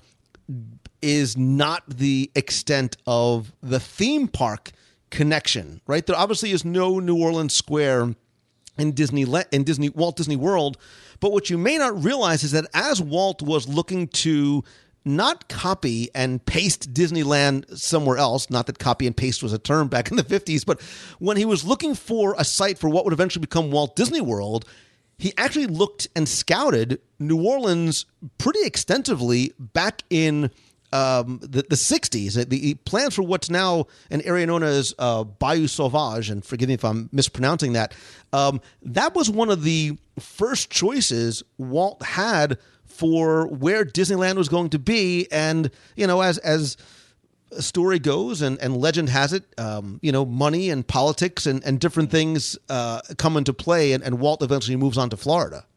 is not the extent of the theme park connection, right? There obviously is no New Orleans Square in Disney in Disney Walt Disney World, but what you may not realize is that as Walt was looking to not copy and paste Disneyland somewhere else, not that copy and paste was a term back in the fifties, but when he was looking for a site for what would eventually become Walt Disney World, he actually looked and scouted New Orleans pretty extensively back in Um, the, the sixties. The, the plans for what's now an area known as uh, Bayou Sauvage, and forgive me if I'm mispronouncing that, um, that was one of the first choices Walt had for where Disneyland was going to be. And, you know, as as a story goes and, and legend has it, um, you know, money and politics and, and different things uh, come into play, and, and Walt eventually moves on to Florida.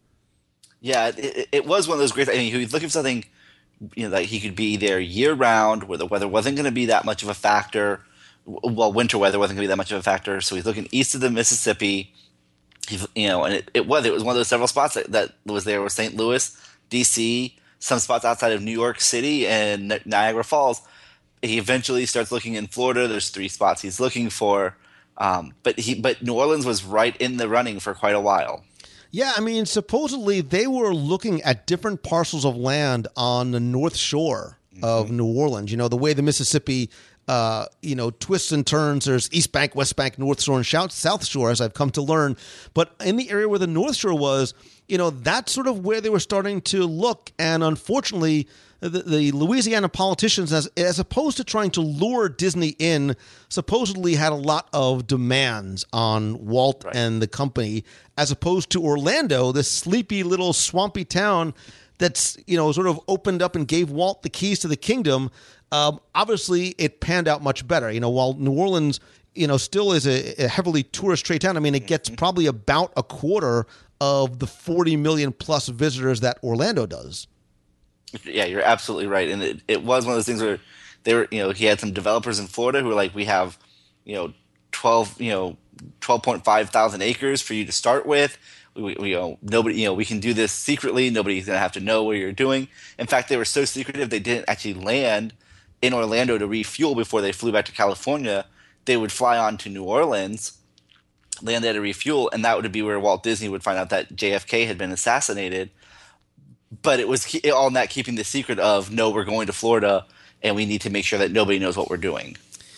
Yeah, it, it was one of those great. I mean, he was looking for something, you know, that he could be there year round, where the weather wasn't going to be that much of a factor. Well, winter weather wasn't going to be that much of a factor. So he's looking east of the Mississippi. He, you know, and it, it was it was one of those several spots that, that was there was Saint Louis, D C, some spots outside of New York City and Niagara Falls. He eventually starts looking in Florida. There's three spots he's looking for, um, but he but New Orleans was right in the running for quite a while. Yeah, I mean, supposedly they were looking at different parcels of land on the North Shore mm-hmm. of New Orleans. You know, the way the Mississippi, uh, you know, twists and turns. There's East Bank, West Bank, North Shore, and South Shore, as I've come to learn. But in the area where the North Shore was, you know, that's sort of where they were starting to look. And unfortunately, the, the Louisiana politicians, as, as opposed to trying to lure Disney in, supposedly had a lot of demands on Walt right. and the company, as opposed to Orlando, this sleepy little swampy town that's, you know, sort of opened up and gave Walt the keys to the kingdom. Um, obviously, it panned out much better. You know, while New Orleans, you know, still is a, a heavily tourist trade town, I mean, it gets probably about a quarter of the forty million plus visitors that Orlando does. Yeah, you're absolutely right. And it, it was one of those things where they were, you know, he had some developers in Florida who were like, we have, you know, twelve, you know, twelve point five thousand acres for you to start with. We, we, you know, nobody, you know, we can do this secretly. Nobody's going to have to know what you're doing. In fact, they were so secretive, they didn't actually land in Orlando to refuel before they flew back to California. They would fly on to New Orleans, land there to refuel, and that would be where Walt Disney would find out that J F K had been assassinated. But it was ke- all in that keeping the secret of, no, we're going to Florida, and we need to make sure that nobody knows what we're doing.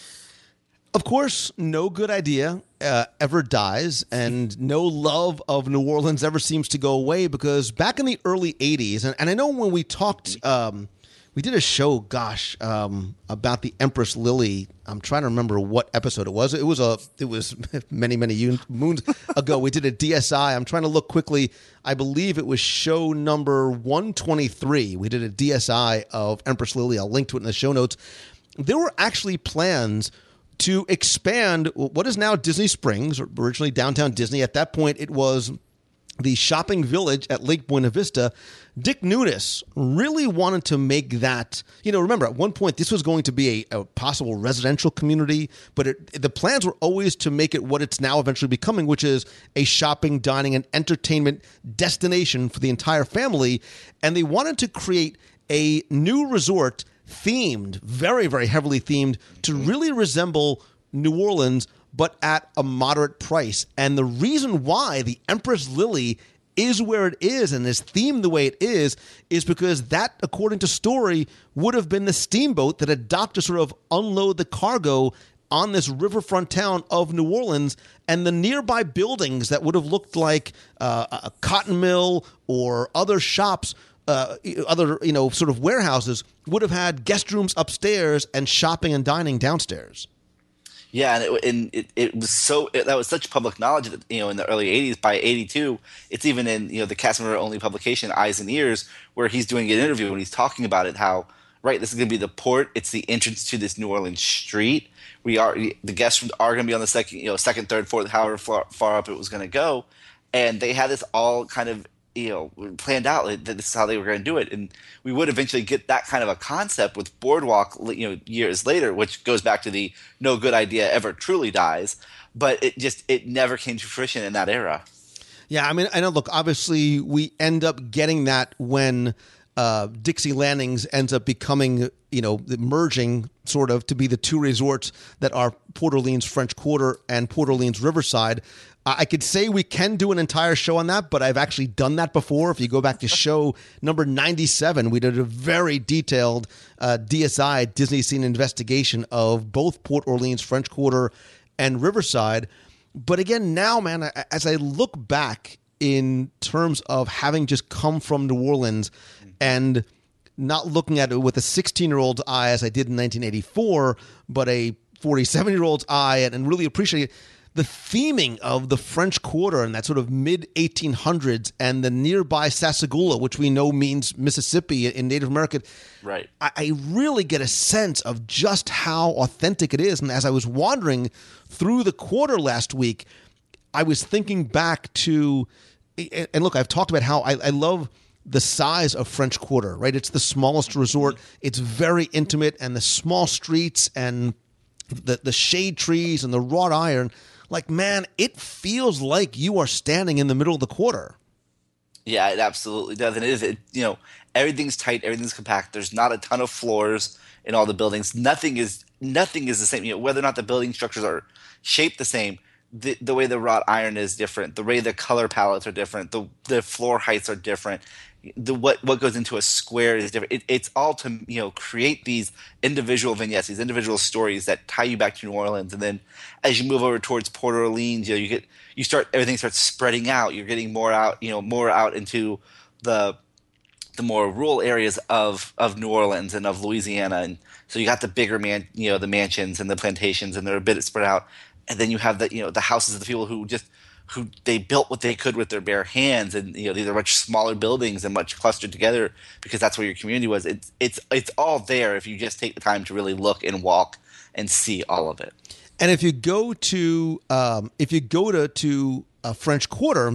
Of course, no good idea uh, ever dies, and no love of New Orleans ever seems to go away, because back in the early eighties, and, and I know when we talked, um, we did a show, gosh, um, about the Empress Lily. I'm trying to remember what episode it was. It was a, it was many, many moons ago. We did a D S I. I'm trying to look quickly. I believe it was show number one twenty-three. We did a D S I of Empress Lily. I'll link to it in the show notes. There were actually plans to expand what is now Disney Springs, or originally downtown Disney. At that point, it was the shopping village at Lake Buena Vista. Dick Nunis really wanted to make that, you know, remember, at one point, this was going to be a, a possible residential community, but it, the plans were always to make it what it's now eventually becoming, which is a shopping, dining, and entertainment destination for the entire family. And they wanted to create a new resort themed, very, very heavily themed, to really resemble New Orleans, but at a moderate price. And the reason why the Empress Lily is where it is and is themed the way it is, is because that, according to story, would have been the steamboat that had docked to sort of unload the cargo on this riverfront town of New Orleans, and the nearby buildings that would have looked like uh, a cotton mill or other shops, Uh, other, you know, sort of warehouses, would have had guest rooms upstairs and shopping and dining downstairs. Yeah, and it, and it, it was so it, that was such public knowledge that, you know, in the early eighties. By eighty-two, it's even in, you know, the cast member only publication Eyes and Ears, where he's doing an interview and he's talking about it. How, right, this is going to be the port. It's the entrance to this New Orleans street. We are the guests are going to be on the second, you know, second, third, fourth, however far, far up it was going to go, and they had this all kind of, you know, planned out that this is how they were going to do it. And we would eventually get that kind of a concept with Boardwalk, you know, years later, which goes back to the no good idea ever truly dies. But it just, it never came to fruition in that era. Yeah, I mean, I know, look, obviously we end up getting that when uh, Dixie Landings ends up becoming, you know, merging sort of to be the two resorts that are Port Orleans French Quarter and Port Orleans Riverside. I could say we can do an entire show on that, but I've actually done that before. If you go back to show number ninety-seven, we did a very detailed uh, D S I, Disney Scene Investigation, of both Port Orleans French Quarter and Riverside. But again, now, man, as I look back in terms of having just come from New Orleans and not looking at it with a sixteen-year-old's eye as I did in nineteen eighty-four, but a forty-seven-year-old's eye, and, and really appreciate it. The theming of the French Quarter and that sort of mid eighteen hundreds, and the nearby Sassagoula, which we know means Mississippi in Native American. Right. I, I really get a sense of just how authentic it is. And as I was wandering through the quarter last week, I was thinking back to, and look, I've talked about how I, I love the size of French Quarter, right? It's the smallest resort. It's very intimate, and the small streets and the, the shade trees and the wrought iron. Like, man, it feels like you are standing in the middle of the quarter. Yeah, it absolutely does. And it is, it, you know, everything's tight, everything's compact. There's not a ton of floors in all the buildings. Nothing is nothing is the same. You know, whether or not the building structures are shaped the same, the the way the wrought iron is different, the way the color palettes are different, the the floor heights are different. The what what goes into a square is different. It, it's all to, you know, create these individual vignettes, these individual stories that tie you back to New Orleans. And then as you move over towards Port Orleans, you know, you get you start everything starts spreading out. You're getting more out, you know, more out into the the more rural areas of of New Orleans and of Louisiana. And so you got the bigger man, you know, the mansions and the plantations, and they're a bit spread out. And then you have the, you know, the houses of the people who just who they built what they could with their bare hands, and, you know, these are much smaller buildings and much clustered together because that's where your community was. It's it's it's all there if you just take the time to really look and walk and see all of it. And if you go to um, if you go to to a French Quarter,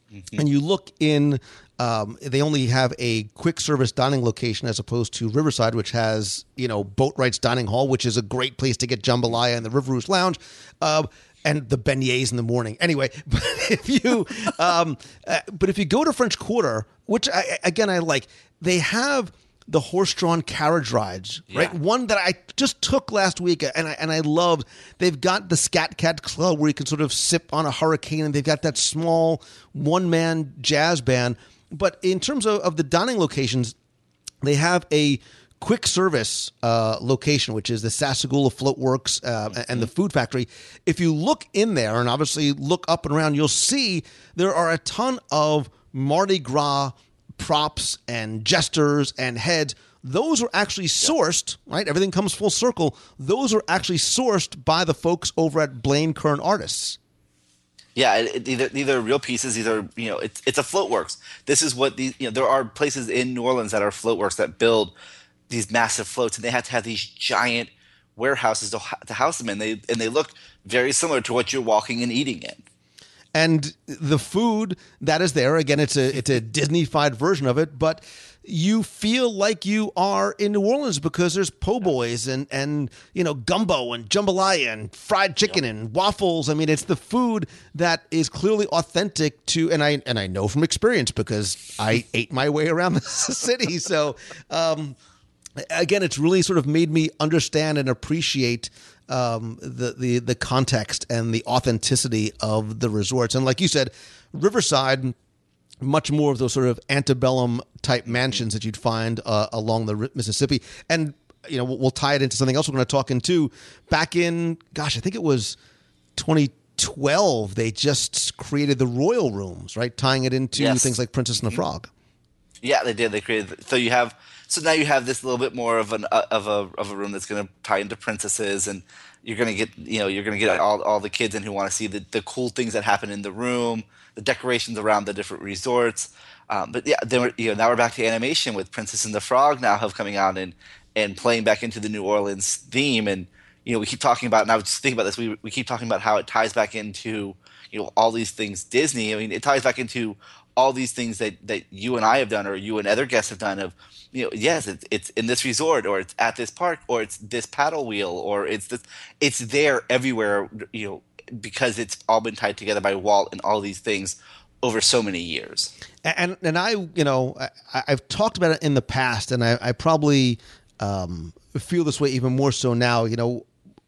and you look in, um, they only have a quick service dining location as opposed to Riverside, which has, you know, Boatwright's Dining Hall, which is a great place to get jambalaya and the River Rouge Lounge. Uh, and the beignets in the morning. Anyway, but if you, um, uh, but if you go to French Quarter, which I, again I like, they have the horse-drawn carriage rides, right? Yeah. One that I just took last week, and I and I loved. They've got the Scat Cat Club where you can sort of sip on a hurricane, and they've got that small one-man jazz band. But in terms of, of the dining locations, they have a quick service uh, location, which is the Sassagoula Float Works uh, and the Food Factory. If you look in there and obviously look up and around, you'll see there are a ton of Mardi Gras props and jesters and heads. Those are actually sourced, right? Everything comes full circle. Those are actually sourced by the folks over at Blaine Kern Artists. Yeah, it, it, either these are real pieces. Either you know, it's it's a Floatworks. This is what these. You know, there are places in New Orleans that are Floatworks that build these massive floats, and they have to have these giant warehouses to, to house them in. They and they look very similar to what you're walking and eating in. And the food that is there, again, it's a it's a Disney-fied version of it, but you feel like you are in New Orleans because there's po' boys and, and you know gumbo and jambalaya and fried chicken yep. and waffles. I mean, it's the food that is clearly authentic to, and I and I know from experience because I ate my way around the city. So um, again, it's really sort of made me understand and appreciate Um, the, the the context and the authenticity of the resorts. And like you said, Riverside, much more of those sort of antebellum type mansions that you'd find uh, along the Mississippi. And, you know, we'll, we'll tie it into something else we're going to talk into. Back in, gosh, I think it was twenty twelve, they just created the Royal Rooms, right? Tying it into yes. things like Princess and the Frog. Yeah, they did. They created, so you have, so now you have this little bit more of an uh, of a of a room that's going to tie into princesses, and you're going to get you know you're going to get all all the kids in who want to see the, the cool things that happen in the room, the decorations around the different resorts. Um, but yeah, then we're, you know now we're back to animation with Princess and the Frog now have coming out and and playing back into the New Orleans theme, and you know we keep talking about, and I was just thinking about this. We we keep talking about how it ties back into you know all these things Disney. I mean, it ties back into all these things that, that you and I have done, or you and other guests have done. Of you know, yes, it's, it's in this resort, or it's at this park, or it's this paddle wheel, or it's this. It's there everywhere, you know, because it's all been tied together by Walt and all these things over so many years. And and I, you know, I, I've talked about it in the past, and I, I probably um, feel this way even more so now. You know,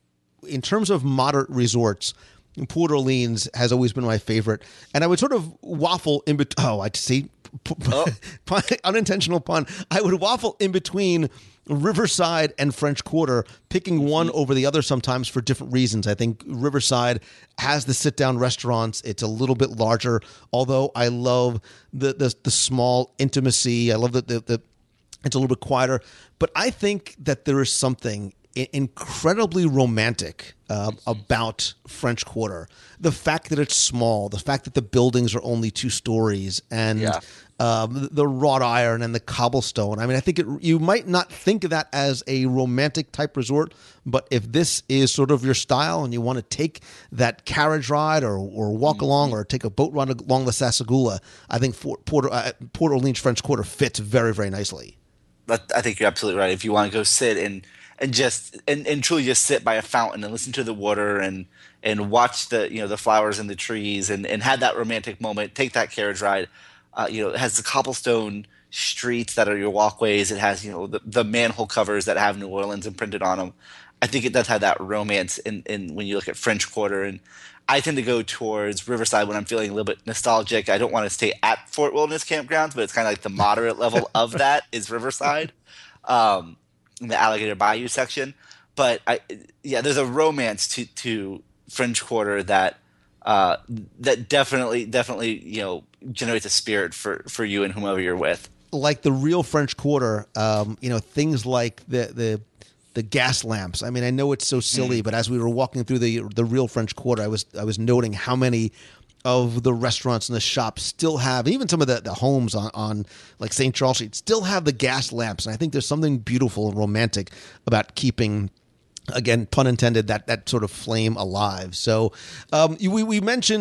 in terms of moderate resorts, Port Orleans has always been my favorite, and I would sort of waffle in between. Oh, I see, oh. pun, unintentional pun. I would waffle in between Riverside and French Quarter, picking one over the other sometimes for different reasons. I think Riverside has the sit-down restaurants. It's a little bit larger, although I love the the, the small intimacy. I love that the, the it's a little bit quieter, but I think that there is something incredibly romantic uh, about French Quarter. The fact that it's small, the fact that the buildings are only two stories, and yeah. um, the wrought iron and the cobblestone. I mean, I think it, you might not think of that as a romantic type resort, but if this is sort of your style and you want to take that carriage ride or, or walk mm-hmm. along or take a boat ride along the Sassagoula, I think Fort, Port, uh, Port Orleans French Quarter fits very, very nicely. But I think you're absolutely right. If you want to go sit and And just and, and truly just sit by a fountain and listen to the water and and watch the you know the flowers and the trees and, and have that romantic moment. Take that carriage ride. Uh, you know, it has the cobblestone streets that are your walkways. It has you know the, the manhole covers that have New Orleans imprinted on them. I think it does have that romance in, in when you look at French Quarter. And I tend to go towards Riverside when I'm feeling a little bit nostalgic. I don't want to stay at Fort Wilderness Campgrounds, but it's kind of like the moderate level of that is Riverside. Um, in the Alligator Bayou section, but I, yeah, there's a romance to, to French Quarter that uh, that definitely definitely you know generates a spirit for, for you and whomever you're with. Like the real French Quarter, um, you know, things like the the the gas lamps. I mean, I know it's so silly, mm-hmm. but as we were walking through the the real French Quarter, I was I was noting how many of the restaurants and the shops still have, even some of the, the homes on, on like Saint Charles Street still have the gas lamps. And I think there's something beautiful and romantic about keeping, again, pun intended, that, that sort of flame alive. So um, we, we mentioned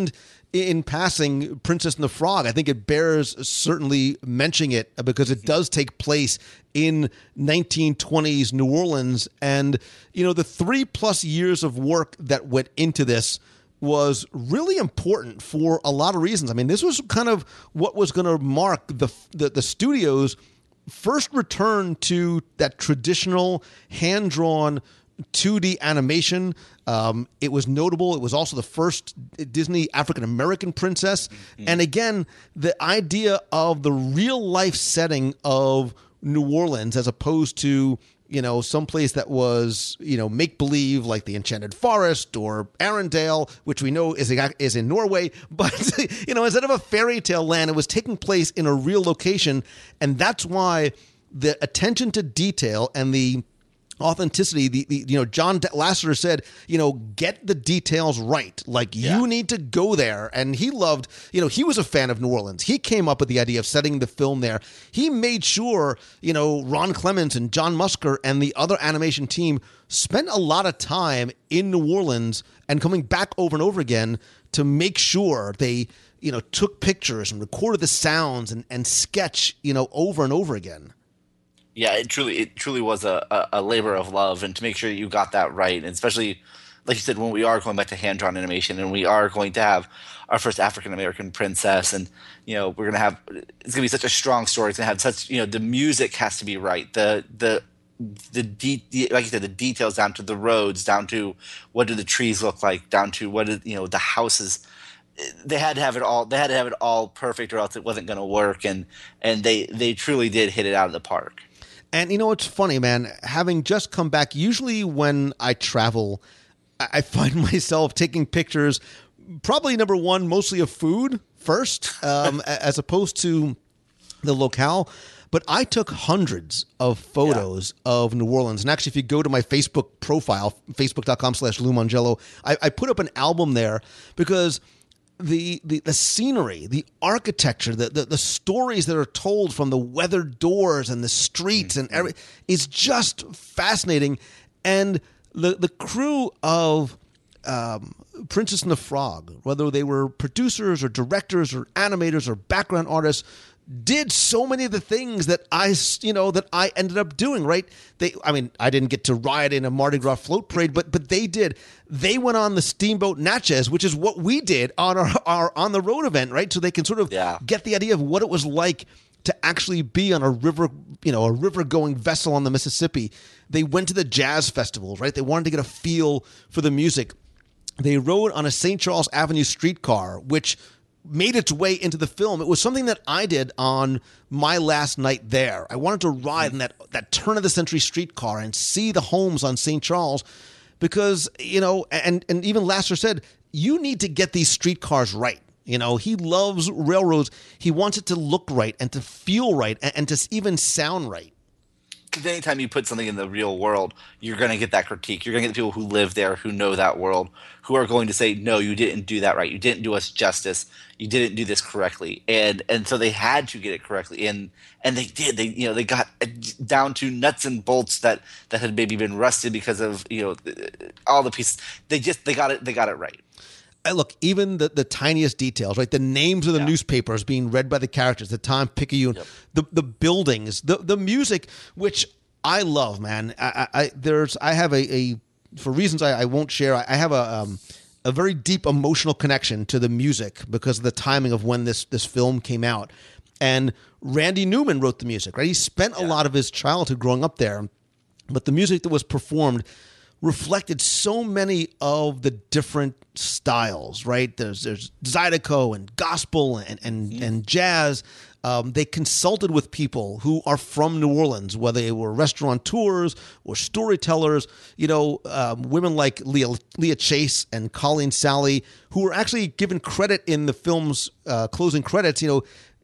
in passing, Princess and the Frog, I think it bears certainly mentioning it because it does take place in nineteen twenties New Orleans. And, you know, the three plus years of work that went into this was really important for a lot of reasons. I mean, this was kind of what was going to mark the, the the studio's first return to that traditional hand-drawn two D animation. Um, it was notable. It was also the first Disney African-American princess. Mm-hmm. And again, the idea of the real-life setting of New Orleans as opposed to, you know, someplace that was, you know, make-believe like the Enchanted Forest or Arendelle, which we know is, is in Norway. But, you know, instead of a fairy tale land, it was taking place in a real location. And that's why the attention to detail and the authenticity, the, the you know, John Lasseter said, you know, get the details right. Like, yeah. you need to go there. And he loved, you know, he was a fan of New Orleans. He came up with the idea of setting the film there. He made sure, you know, Ron Clements and John Musker and the other animation team spent a lot of time in New Orleans and coming back over and over again to make sure they, you know, took pictures and recorded the sounds and, and sketch, you know, over and over again. Yeah, it truly it truly was a, a, a labor of love, and to make sure that you got that right, and especially, like you said, when we are going back to hand-drawn animation, and we are going to have our first African-American princess, and, you know, we're going to have – it's going to be such a strong story. It's going to have such – you know, the music has to be right. The the the, de- the like you said, the details down to the roads, down to what do the trees look like, down to what – you know, the houses – they had to have it all. They had to have it all perfect, or else it wasn't going to work. And and they they truly did hit it out of the park. And you know what's funny, man? Having just come back, usually when I travel, I find myself taking pictures. Probably number one, mostly of food first, um, as opposed to the locale. But I took hundreds of photos yeah. of New Orleans. And actually, if you go to my Facebook profile, facebook.com slash Lou Mongello, I, I put up an album there because The, the the scenery, the architecture, the, the the stories that are told from the weathered doors and the streets mm-hmm. and every is just fascinating. And the the crew of um, Princess and the Frog, whether they were producers or directors or animators or background artists, did so many of the things that I, you know, that I ended up doing, right? They, I mean, I didn't get to ride in a Mardi Gras float parade, but but they did. They went on the Steamboat Natchez, which is what we did on our, our on the road event, right? So they can sort of yeah. get the idea of what it was like to actually be on a river, you know, a river going vessel on the Mississippi. They went to the jazz festivals, right? They wanted to get a feel for the music. They rode on a Saint Charles Avenue streetcar, which made its way into the film. It was something that I did on my last night there. I wanted to ride in that, that turn-of-the-century streetcar and see the homes on Saint Charles because, you know, and, and even Lasseter said, you need to get these streetcars right. You know, he loves railroads. He wants it to look right and to feel right and, and to even sound right. Because anytime you put something in the real world, you're going to get that critique. You're going to get the people who live there, who know that world, who are going to say, no, you didn't do that right. You didn't do us justice. You didn't do this correctly. And and so they had to get it correctly. And and they did. They you know they got down to nuts and bolts that, that had maybe been rusted because of, you know, all the pieces. They just they got it they got it right. Uh, look, even the, the tiniest details, right? The names of the yeah. newspapers being read by the characters, the Tom Picayune, yep. the the buildings, the the music, which I love, man. I, I there's I have a, a for reasons I, I won't share. I, I have a um, a very deep emotional connection to the music because of the timing of when this this film came out. And Randy Newman wrote the music, right? He spent yeah. a lot of his childhood growing up there, but the music that was performed reflected so many of the different styles, right? There's there's Zydeco and gospel and and, mm-hmm. and jazz. Um, they consulted with people who are from New Orleans, whether they were restaurateurs or storytellers, you know, um, women like Leah, Leah Chase and Colleen Sally, who were actually given credit in the film's uh, closing credits, you know,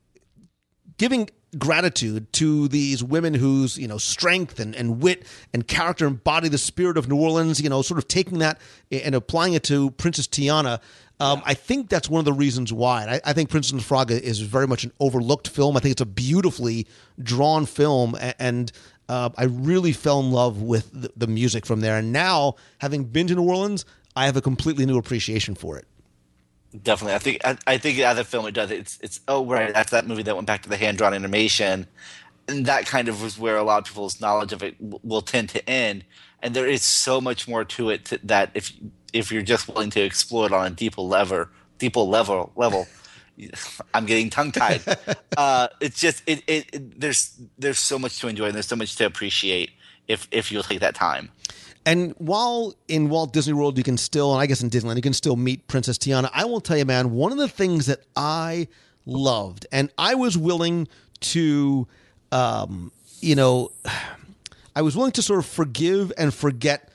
giving gratitude to these women whose, you know, strength and, and wit and character embody the spirit of New Orleans, you know, sort of taking that and applying it to Princess Tiana. Um, I think that's one of the reasons why. I, I think Princess and the Frog is very much an overlooked film. I think it's a beautifully drawn film, and, and uh, I really fell in love with the, the music from there. And now, having been to New Orleans, I have a completely new appreciation for it. Definitely, I think I, I think as a film it does. It's it's oh right, that's that movie that went back to the hand drawn animation, and that kind of was where a lot of people's knowledge of it w- will tend to end. And there is so much more to it to, that if if you're just willing to explore it on a deeper level, deeper level level, I'm getting tongue tied. uh, it's just it, it, it there's there's so much to enjoy and there's so much to appreciate if if you'll take that time. And while in Walt Disney World, you can still, and I guess in Disneyland, you can still meet Princess Tiana. I will tell you, man, one of the things that I loved, and I was willing to, um, you know, I was willing to sort of forgive and forget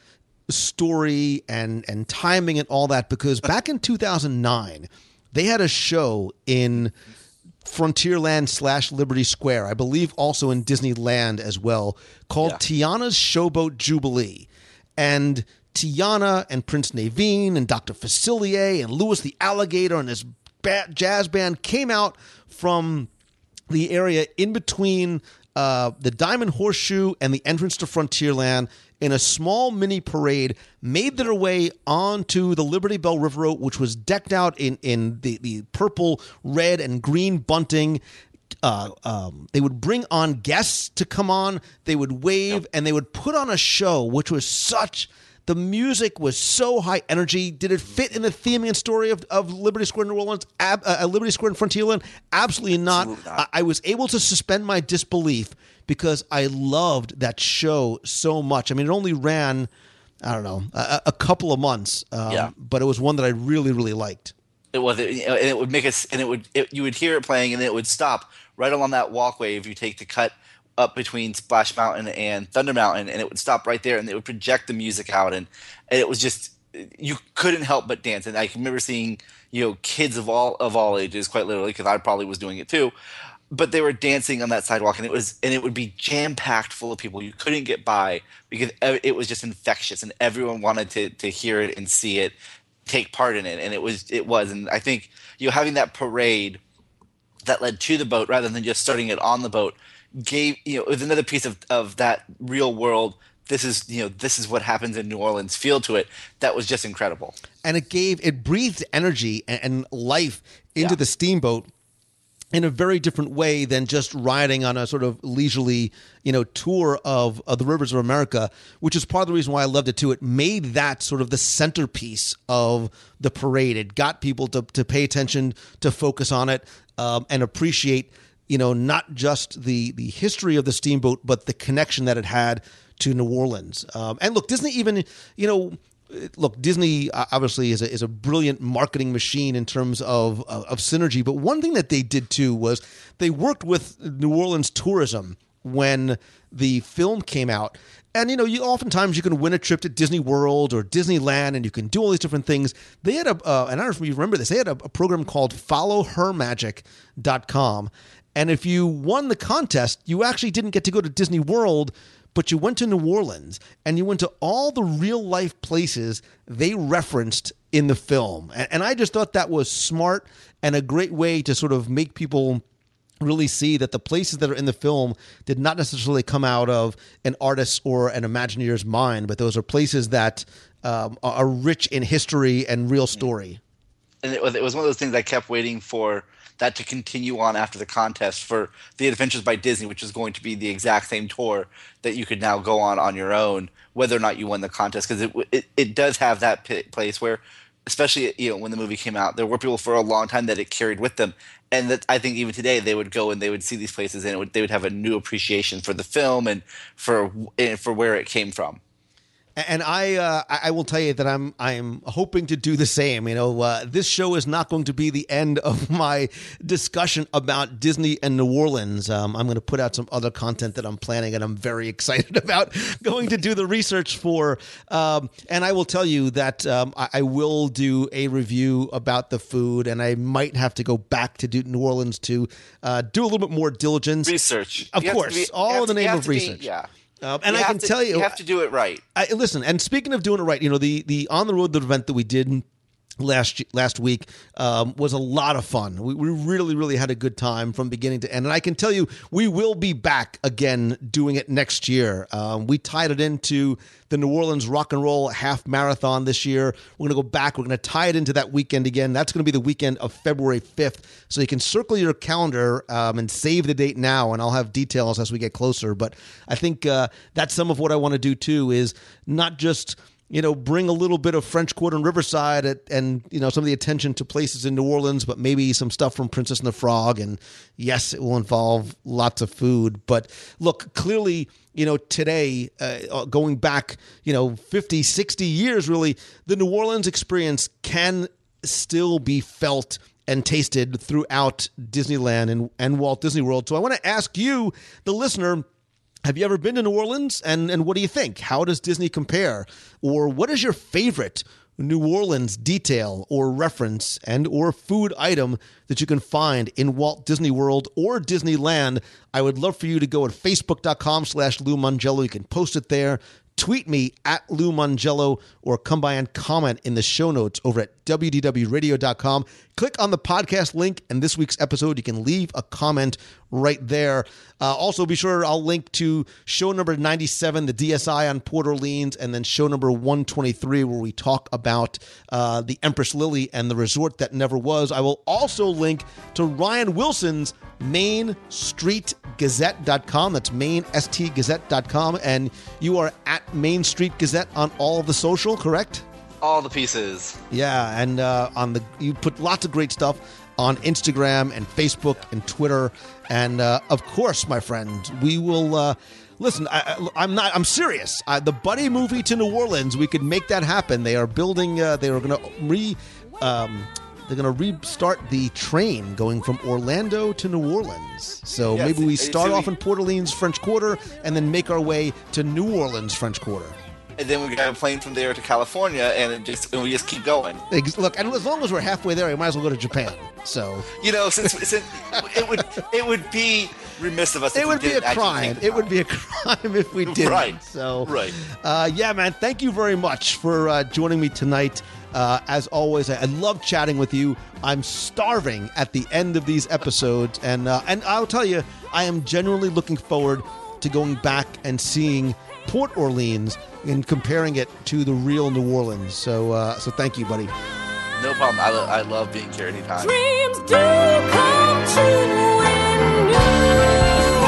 story and, and timing and all that, because back in two thousand nine, they had a show in Frontierland slash Liberty Square, I believe also in Disneyland as well, called yeah. Tiana's Showboat Jubilee. And Tiana and Prince Naveen and Doctor Facilier and Louis the Alligator and this ba- jazz band came out from the area in between uh, the Diamond Horseshoe and the entrance to Frontierland in a small mini parade, made their way onto the Liberty Bell River, which was decked out in, in the, the purple, red, and green bunting. Uh, um, they would bring on guests to come on. They would wave, yep. and they would put on a show, which was such. The music was so high energy. Did it fit in the theming and story of, of Liberty Square in New Orleans? Ab, uh, Liberty Square in Frontierland? Absolutely not. Absolutely not. I, I was able to suspend my disbelief because I loved that show so much. I mean, it only ran, I don't know, a, a couple of months, um, yeah. but it was one that I really, really liked. It was, and it would make us, and it would, it, you would hear it playing, and then it would stop right along that walkway if you take the cut up between Splash Mountain and Thunder Mountain, and it would stop right there, and it would project the music out, and, and it was just, you couldn't help but dance. And I can remember seeing, you know, kids of all of all ages, quite literally, because I probably was doing it too, but they were dancing on that sidewalk, and it was, and it would be jam packed full of people. You couldn't get by because it was just infectious, and everyone wanted to to hear it and see it, take part in it, and it was it was. And I think, you know, having that parade that led to the boat rather than just starting it on the boat gave, you know, it was another piece of, of that real world. This is, you know, this is what happens in New Orleans feel to it. That was just incredible. And it gave, it breathed energy and, and life into yeah. the steamboat in a very different way than just riding on a sort of leisurely, you know, tour of, of the rivers of America, which is part of the reason why I loved it too. It made that sort of the centerpiece of the parade. It got people to, to pay attention, to focus on it, um, and appreciate, you know, not just the, the history of the steamboat, but the connection that it had to New Orleans. Um, and look, Disney even, you know, Look, Disney obviously is a, is a brilliant marketing machine in terms of, of of synergy. But one thing that they did too was they worked with New Orleans tourism when the film came out. And, you know, you oftentimes you can win a trip to Disney World or Disneyland, and you can do all these different things. They had a, uh, and I don't know if you remember this, they had a, a program called follow her magic dot com. And if you won the contest, you actually didn't get to go to Disney World, but you went to New Orleans, and you went to all the real-life places they referenced in the film. And, and I just thought that was smart and a great way to sort of make people really see that the places that are in the film did not necessarily come out of an artist's or an Imagineer's mind, but those are places that um, are rich in history and real story. And it was, it was one of those things I kept waiting for that to continue on after the contest for the Adventures by Disney, which is going to be the exact same tour that you could now go on on your own, whether or not you won the contest. Because it, it it does have that p- place where, especially, you know, when the movie came out, there were people for a long time that it carried with them, and that I think even today they would go and they would see these places, and it would, they would have a new appreciation for the film and for and for where it came from. And I, uh, I will tell you that I'm, I'm hoping to do the same. You know, uh, this show is not going to be the end of my discussion about Disney and New Orleans. Um, I'm going to put out some other content that I'm planning, and I'm very excited about going to do the research for. Um, and I will tell you that um, I, I will do a review about the food, and I might have to go back to do New Orleans to uh, do a little bit more diligence. Research, of you course, be, all in the name of research. Be, yeah. Um, and you I can to, tell you, you have to do it right. I, listen, and speaking of doing it right, you know, the the on the road event that we did last last week um, was a lot of fun. We, we really, really had a good time from beginning to end. And I can tell you, we will be back again doing it next year. Um, we tied it into the New Orleans Rock and Roll Half Marathon this year. We're going to go back. We're going to tie it into that weekend again. That's going to be the weekend of February fifth. So you can circle your calendar um, and save the date now, and I'll have details as we get closer. But I think uh, that's some of what I want to do too, is not just you know, bring a little bit of French Quarter and Riverside at, and, you know, some of the attention to places in New Orleans, but maybe some stuff from Princess and the Frog. And yes, it will involve lots of food. But look, clearly, you know, today, uh, going back, you know, fifty, sixty years, really, the New Orleans experience can still be felt and tasted throughout Disneyland and, and Walt Disney World. So I want to ask you, the listener, have you ever been to New Orleans, and, and what do you think? How does Disney compare? Or what is your favorite New Orleans detail or reference and or food item that you can find in Walt Disney World or Disneyland? I would love for you to go at facebook.com slash Lou Mongello. You can post it there. Tweet me at Lou Mongello, or come by and comment in the show notes over at w d w radio dot com. Click on the podcast link in this week's episode. You can leave a comment right there. Uh, also, be sure I'll link to show number ninety-seven, the D S I on Port Orleans, and then show number one twenty-three, where we talk about uh, the Empress Lily and the resort that never was. I will also link to Ryan Wilson's main street gazette dot com. That's main s t gazette dot com. And you are at Main Street Gazette on all of the social, correct? All the pieces. Yeah, and uh, on the you put lots of great stuff on Instagram and Facebook and Twitter. And uh, of course, my friend, we will uh, listen. I, I, I'm not. I'm serious. Uh, the Buddy movie to New Orleans. We could make that happen. They are building. Uh, they are going to re. Um, they're going to restart the train going from Orlando to New Orleans. So Yes, maybe we so start we- off in Port Orleans French Quarter and then make our way to New Orleans French Quarter. And then we got a plane from there to California, and it just and we just keep going. Ex- Look, and as long as we're halfway there, we might as well go to Japan. So You know, since, since it would it would be remiss of us. if it we would be a didn't actually crime. take the It would time. be a crime if we didn't. Right. So, Right. Uh, yeah, man. Thank you very much for uh, joining me tonight. Uh, as always, I, I love chatting with you. I'm starving at the end of these episodes, and uh, and I'll tell you, I am genuinely looking forward to going back and seeing Port Orleans and comparing it to the real New Orleans. So, uh, so thank you, buddy. No problem. I, lo- I love being here anytime. Dreams do come true when you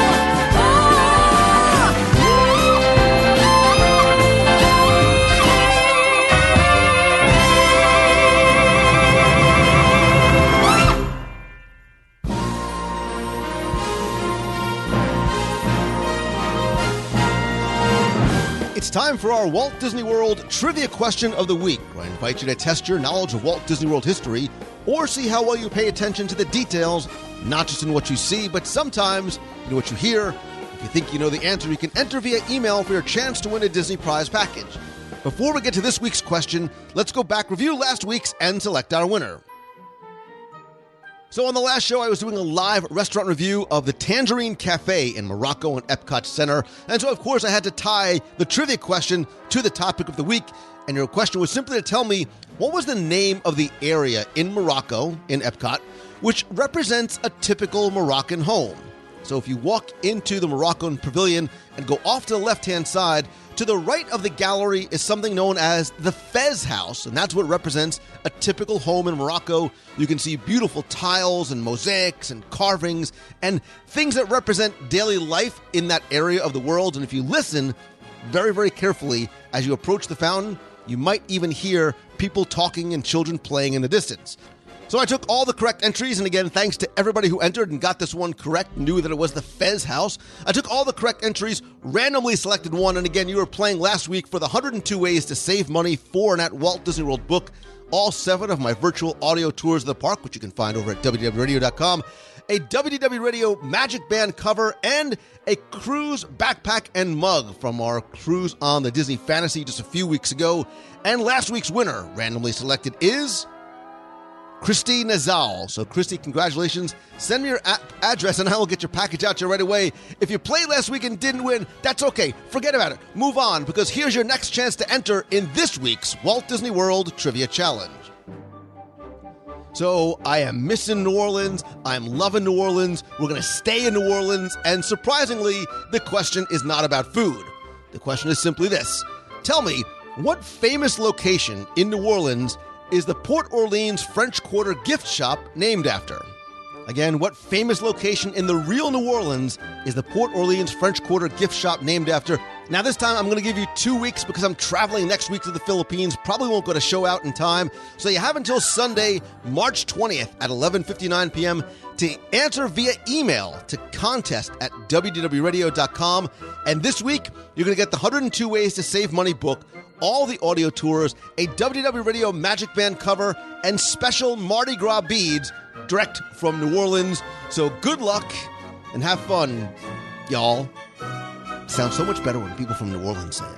It's time for our Walt Disney World Trivia Question of the Week, where I invite you to test your knowledge of Walt Disney World history or see how well you pay attention to the details, not just in what you see, but sometimes in what you hear. If you think you know the answer, you can enter via email for your chance to win a Disney Prize package. Before we get to this week's question, let's go back, review last week's, and select our winner. So on the last show, I was doing a live restaurant review of the Tangerine Cafe in Morocco and Epcot Center. And so, of course, I had to tie the trivia question to the topic of the week. And your question was simply to tell me, what was the name of the area in Morocco, in Epcot, which represents a typical Moroccan home? So if you walk into the Moroccan Pavilion and go off to the left-hand side, to the right of the gallery is something known as the Fez House, and that's what represents a typical home in Morocco. You can see beautiful tiles and mosaics and carvings and things that represent daily life in that area of the world. And if you listen very, very carefully as you approach the fountain, you might even hear people talking and children playing in the distance. So I took all the correct entries, and again, thanks to everybody who entered and got this one correct, knew that it was the Fez House. I took all the correct entries, randomly selected one, and again, you were playing last week for the one hundred two Ways to Save Money for and at Walt Disney World book, all seven of my virtual audio tours of the park, which you can find over at w w w radio dot com, a W D W Radio Magic Band cover, and a cruise backpack and mug from our cruise on the Disney Fantasy just a few weeks ago. And last week's winner, randomly selected, is Christy Nazal. So, Christy, congratulations. Send me your a- address and I will get your package out to you right away. If you played last week and didn't win, that's okay. Forget about it. Move on, because here's your next chance to enter in this week's Walt Disney World Trivia Challenge. So I am missing New Orleans. I'm loving New Orleans. We're going to stay in New Orleans. And surprisingly, the question is not about food. The question is simply this. Tell me, what famous location in New Orleans is the Port Orleans French Quarter gift shop named after? Again, what famous location in the real New Orleans is the Port Orleans French Quarter gift shop named after? Now, this time I'm going to give you two weeks because I'm traveling next week to the Philippines. Probably won't go to show out in time. So you have until Sunday, March twentieth at eleven fifty-nine p.m. to answer via email to contest at w d w radio dot com. And this week, you're going to get the one hundred two Ways to Save Money book, all the audio tours, a W D W Radio Magic Band cover, and special Mardi Gras beads direct from New Orleans. So good luck and have fun, y'all. Sounds so much better when people from New Orleans say it.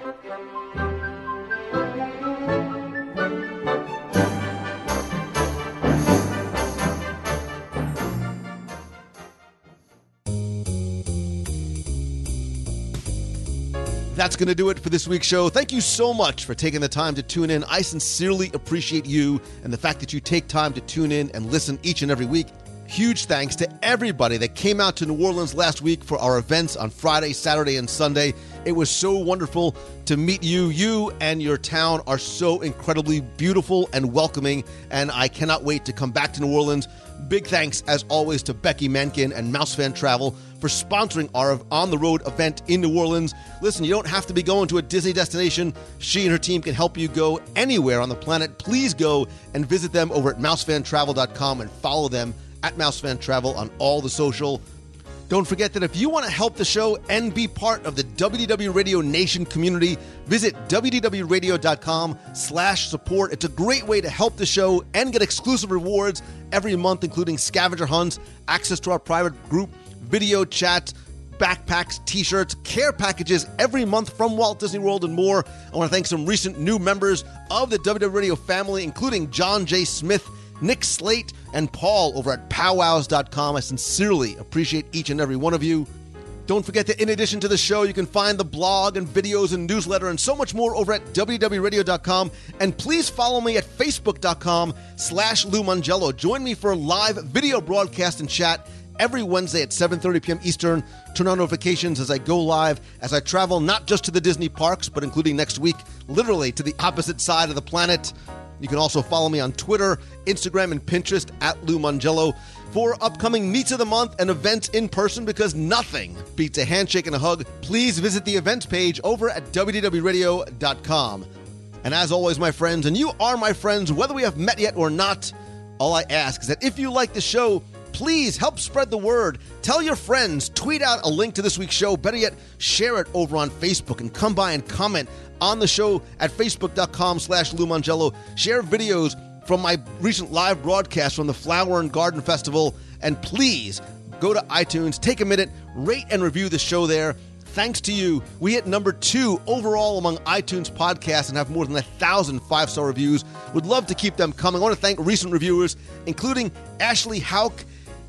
That's going to do it for this week's show. Thank you so much for taking the time to tune in. I sincerely appreciate you and the fact that you take time to tune in and listen each and every week. Huge thanks to everybody that came out to New Orleans last week for our events on Friday, Saturday, and Sunday. It was so wonderful to meet you. You and your town are so incredibly beautiful and welcoming, and I cannot wait to come back to New Orleans. Big thanks, as always, to Becky Menken and Mousefan Travel for sponsoring our on-the-road event in New Orleans. Listen, you don't have to be going to a Disney destination. She and her team can help you go anywhere on the planet. Please go and visit them over at mousefan travel dot com and follow them at Mousefan Travel on all the social. Don't forget that if you want to help the show and be part of the W D W Radio Nation community, visit w d w radio dot com slash support. It's a great way to help the show and get exclusive rewards every month, including scavenger hunts, access to our private group, video chats, backpacks, t-shirts, care packages every month from Walt Disney World and more. I want to thank some recent new members of the W D W Radio family, including John J. Smith, Nick Slate, and Paul over at powwows dot com. I sincerely appreciate each and every one of you. Don't forget that in addition to the show, you can find the blog and videos and newsletter and so much more over at w w w radio dot com. And please follow me at facebook dot com slash Lou Mongello. Join me for a live video broadcast and chat every Wednesday at seven thirty p.m. Eastern. Turn on notifications as I go live, as I travel not just to the Disney parks, but including next week, literally to the opposite side of the planet. You can also follow me on Twitter, Instagram, and Pinterest at Lou Mongello for upcoming Meets of the Month and events in person, because nothing beats a handshake and a hug. Please visit the events page over at w d w radio dot com. And as always, my friends, and you are my friends, whether we have met yet or not, all I ask is that if you like the show, please help spread the word. Tell your friends, tweet out a link to this week's show. Better yet, share it over on Facebook and come by and comment on the show at facebook dot com slash Lou Mongello. Share videos from my recent live broadcast from the Flower and Garden Festival. And please go to iTunes, take a minute, rate and review the show there. Thanks to you, we hit number two overall among iTunes podcasts and have more than a thousand five-star reviews. Would love to keep them coming. I want to thank recent reviewers, including Ashley Hauk,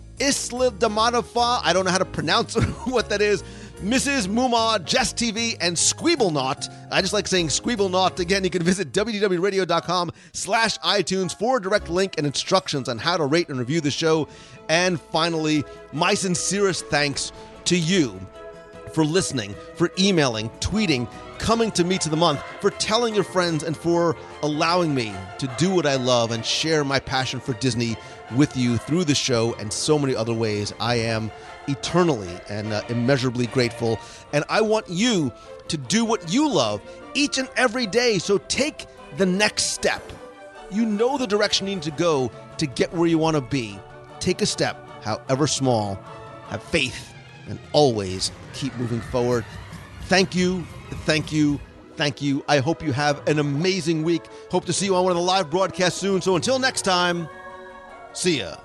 Isla Damanofa, I don't know how to pronounce what that is, Missus Muma, Jess T V, and Squeeblenaut. I just like saying Squeeblenaut. Again, you can visit w d w radio dot com slash iTunes for a direct link and instructions on how to rate and review the show. And finally, my sincerest thanks to you for listening, for emailing, tweeting, coming to Meets of the Month, for telling your friends, and for allowing me to do what I love and share my passion for Disney with you through the show and so many other ways. I am eternally and uh, immeasurably grateful, and I want you to do what you love each and every day. So take the next step. You know the direction you need to go to get where you want to be. Take a step, however small. Have faith and always keep moving forward. Thank you, thank you, thank you. I hope you have an amazing week. Hope to see you on one of the live broadcasts soon. So until next time, see ya.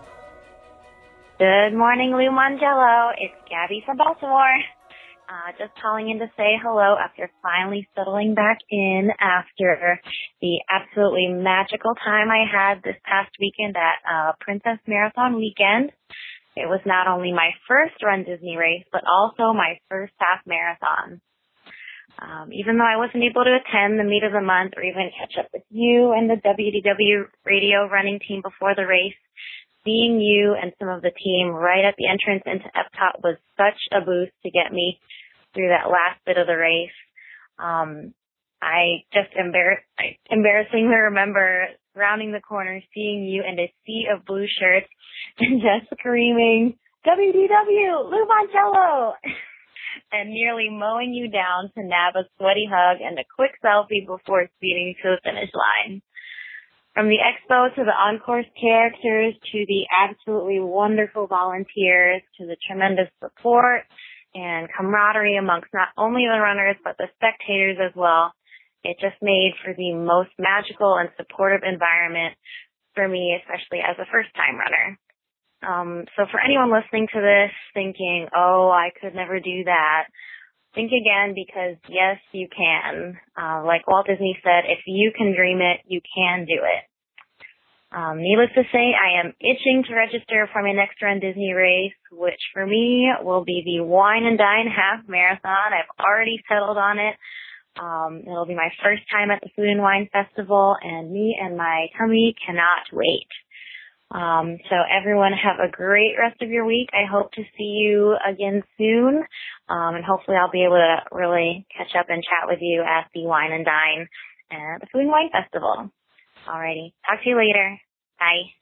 Good morning, Lou Mongello. It's Gabby from Baltimore. Uh, just calling in to say hello after finally settling back in after the absolutely magical time I had this past weekend at uh, Princess Marathon weekend. It was not only my first Run Disney race, but also my first half marathon. Um, even though I wasn't able to attend the meet of the month or even catch up with you and the W D W radio running team before the race, seeing you and some of the team right at the entrance into Epcot was such a boost to get me through that last bit of the race. Um, I just embar- I embarrassingly remember rounding the corner, seeing you and a sea of blue shirts and just screaming, W D W, Lou Mongello! and nearly mowing you down to nab a sweaty hug and a quick selfie before speeding to the finish line. From the expo to the on-course characters to the absolutely wonderful volunteers to the tremendous support and camaraderie amongst not only the runners but the spectators as well, it just made for the most magical and supportive environment for me, especially as a first-time runner. Um, so for anyone listening to this thinking, oh, I could never do that, think again, because yes, you can. Uh, like Walt Disney said, if you can dream it, you can do it. Um, needless to say, I am itching to register for my next Run Disney race, which for me will be the Wine and Dine Half Marathon. I've already settled on it. Um, it'll be my first time at the Food and Wine Festival, and me and my tummy cannot wait. Um, so everyone have a great rest of your week. I hope to see you again soon. Um, and hopefully I'll be able to really catch up and chat with you at the Wine and Dine and the Food and Wine Festival. Alrighty. Talk to you later. Bye.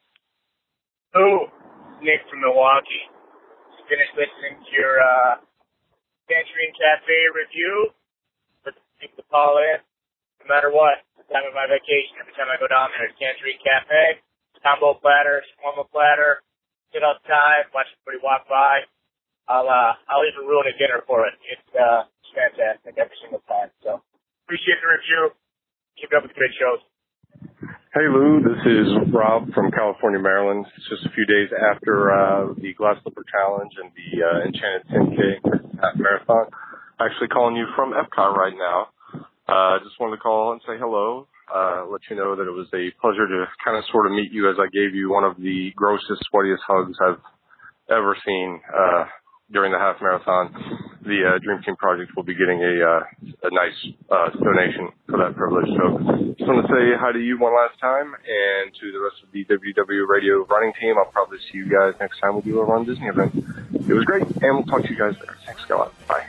Oh, Nick from Milwaukee. Just finished listening to your, uh, Tangerine Cafe review. Let's keep the call in. No matter what, the time of my vacation, every time I go down there, it's Tangerine Cafe. Combo platter, shawarma platter, sit outside, watch everybody walk by. I'll uh, I'll even ruin a dinner for it. It's uh, it's fantastic every single time. So appreciate the review. Keep up with the great shows. Hey Lou, this is Rob from California, Maryland. It's just a few days after uh, the Glass Slipper Challenge and the uh, Enchanted ten K Half Marathon. Actually calling you from Epcot right now. I uh, just wanted to call and say hello. Uh, let you know that it was a pleasure to kind of sort of meet you as I gave you one of the grossest, sweatiest hugs I've ever seen uh, during the half marathon. The uh, Dream Team Project will be getting a uh, a nice uh, donation for that privilege. So just want to say hi to you one last time, and to the rest of the W W Radio running team. I'll probably see you guys next time we do a Run Disney event. It was great, and we'll talk to you guys there. Thanks, go out. Bye.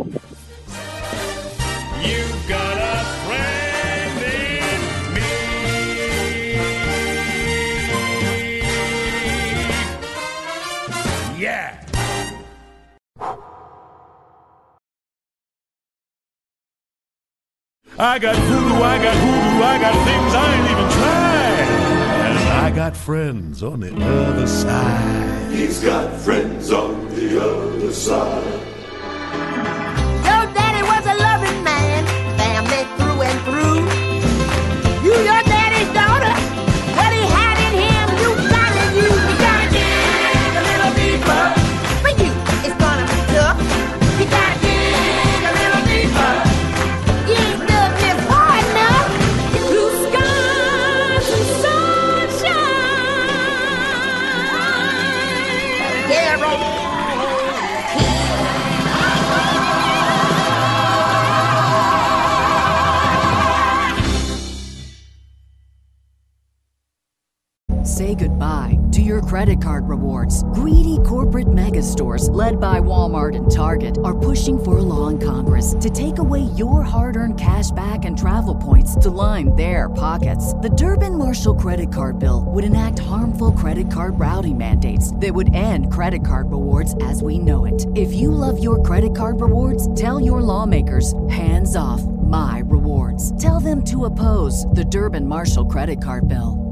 You've got a friend. Yeah. I got voodoo, I got hoodoo, I got things I ain't even tried. And I got friends on the other side. He's got friends on the other side. Your daddy was a loving man, family through and through. You, your daddy's daughter, what he had in him, you got in you. You gotta dig a little deeper. For you, it's gonna be tough. You gotta dig a little deeper. You ain't dug this far enough. Blue skies and sunshine. Yeah, right. Say goodbye to your credit card rewards. Greedy corporate mega stores, led by Walmart and Target, are pushing for a law in Congress to take away your hard-earned cash back and travel points to line their pockets. The Durbin-Marshall credit card bill would enact harmful credit card routing mandates that would end credit card rewards as we know it. If you love your credit card rewards, tell your lawmakers, hands off my rewards. Tell them to oppose the Durbin-Marshall credit card bill.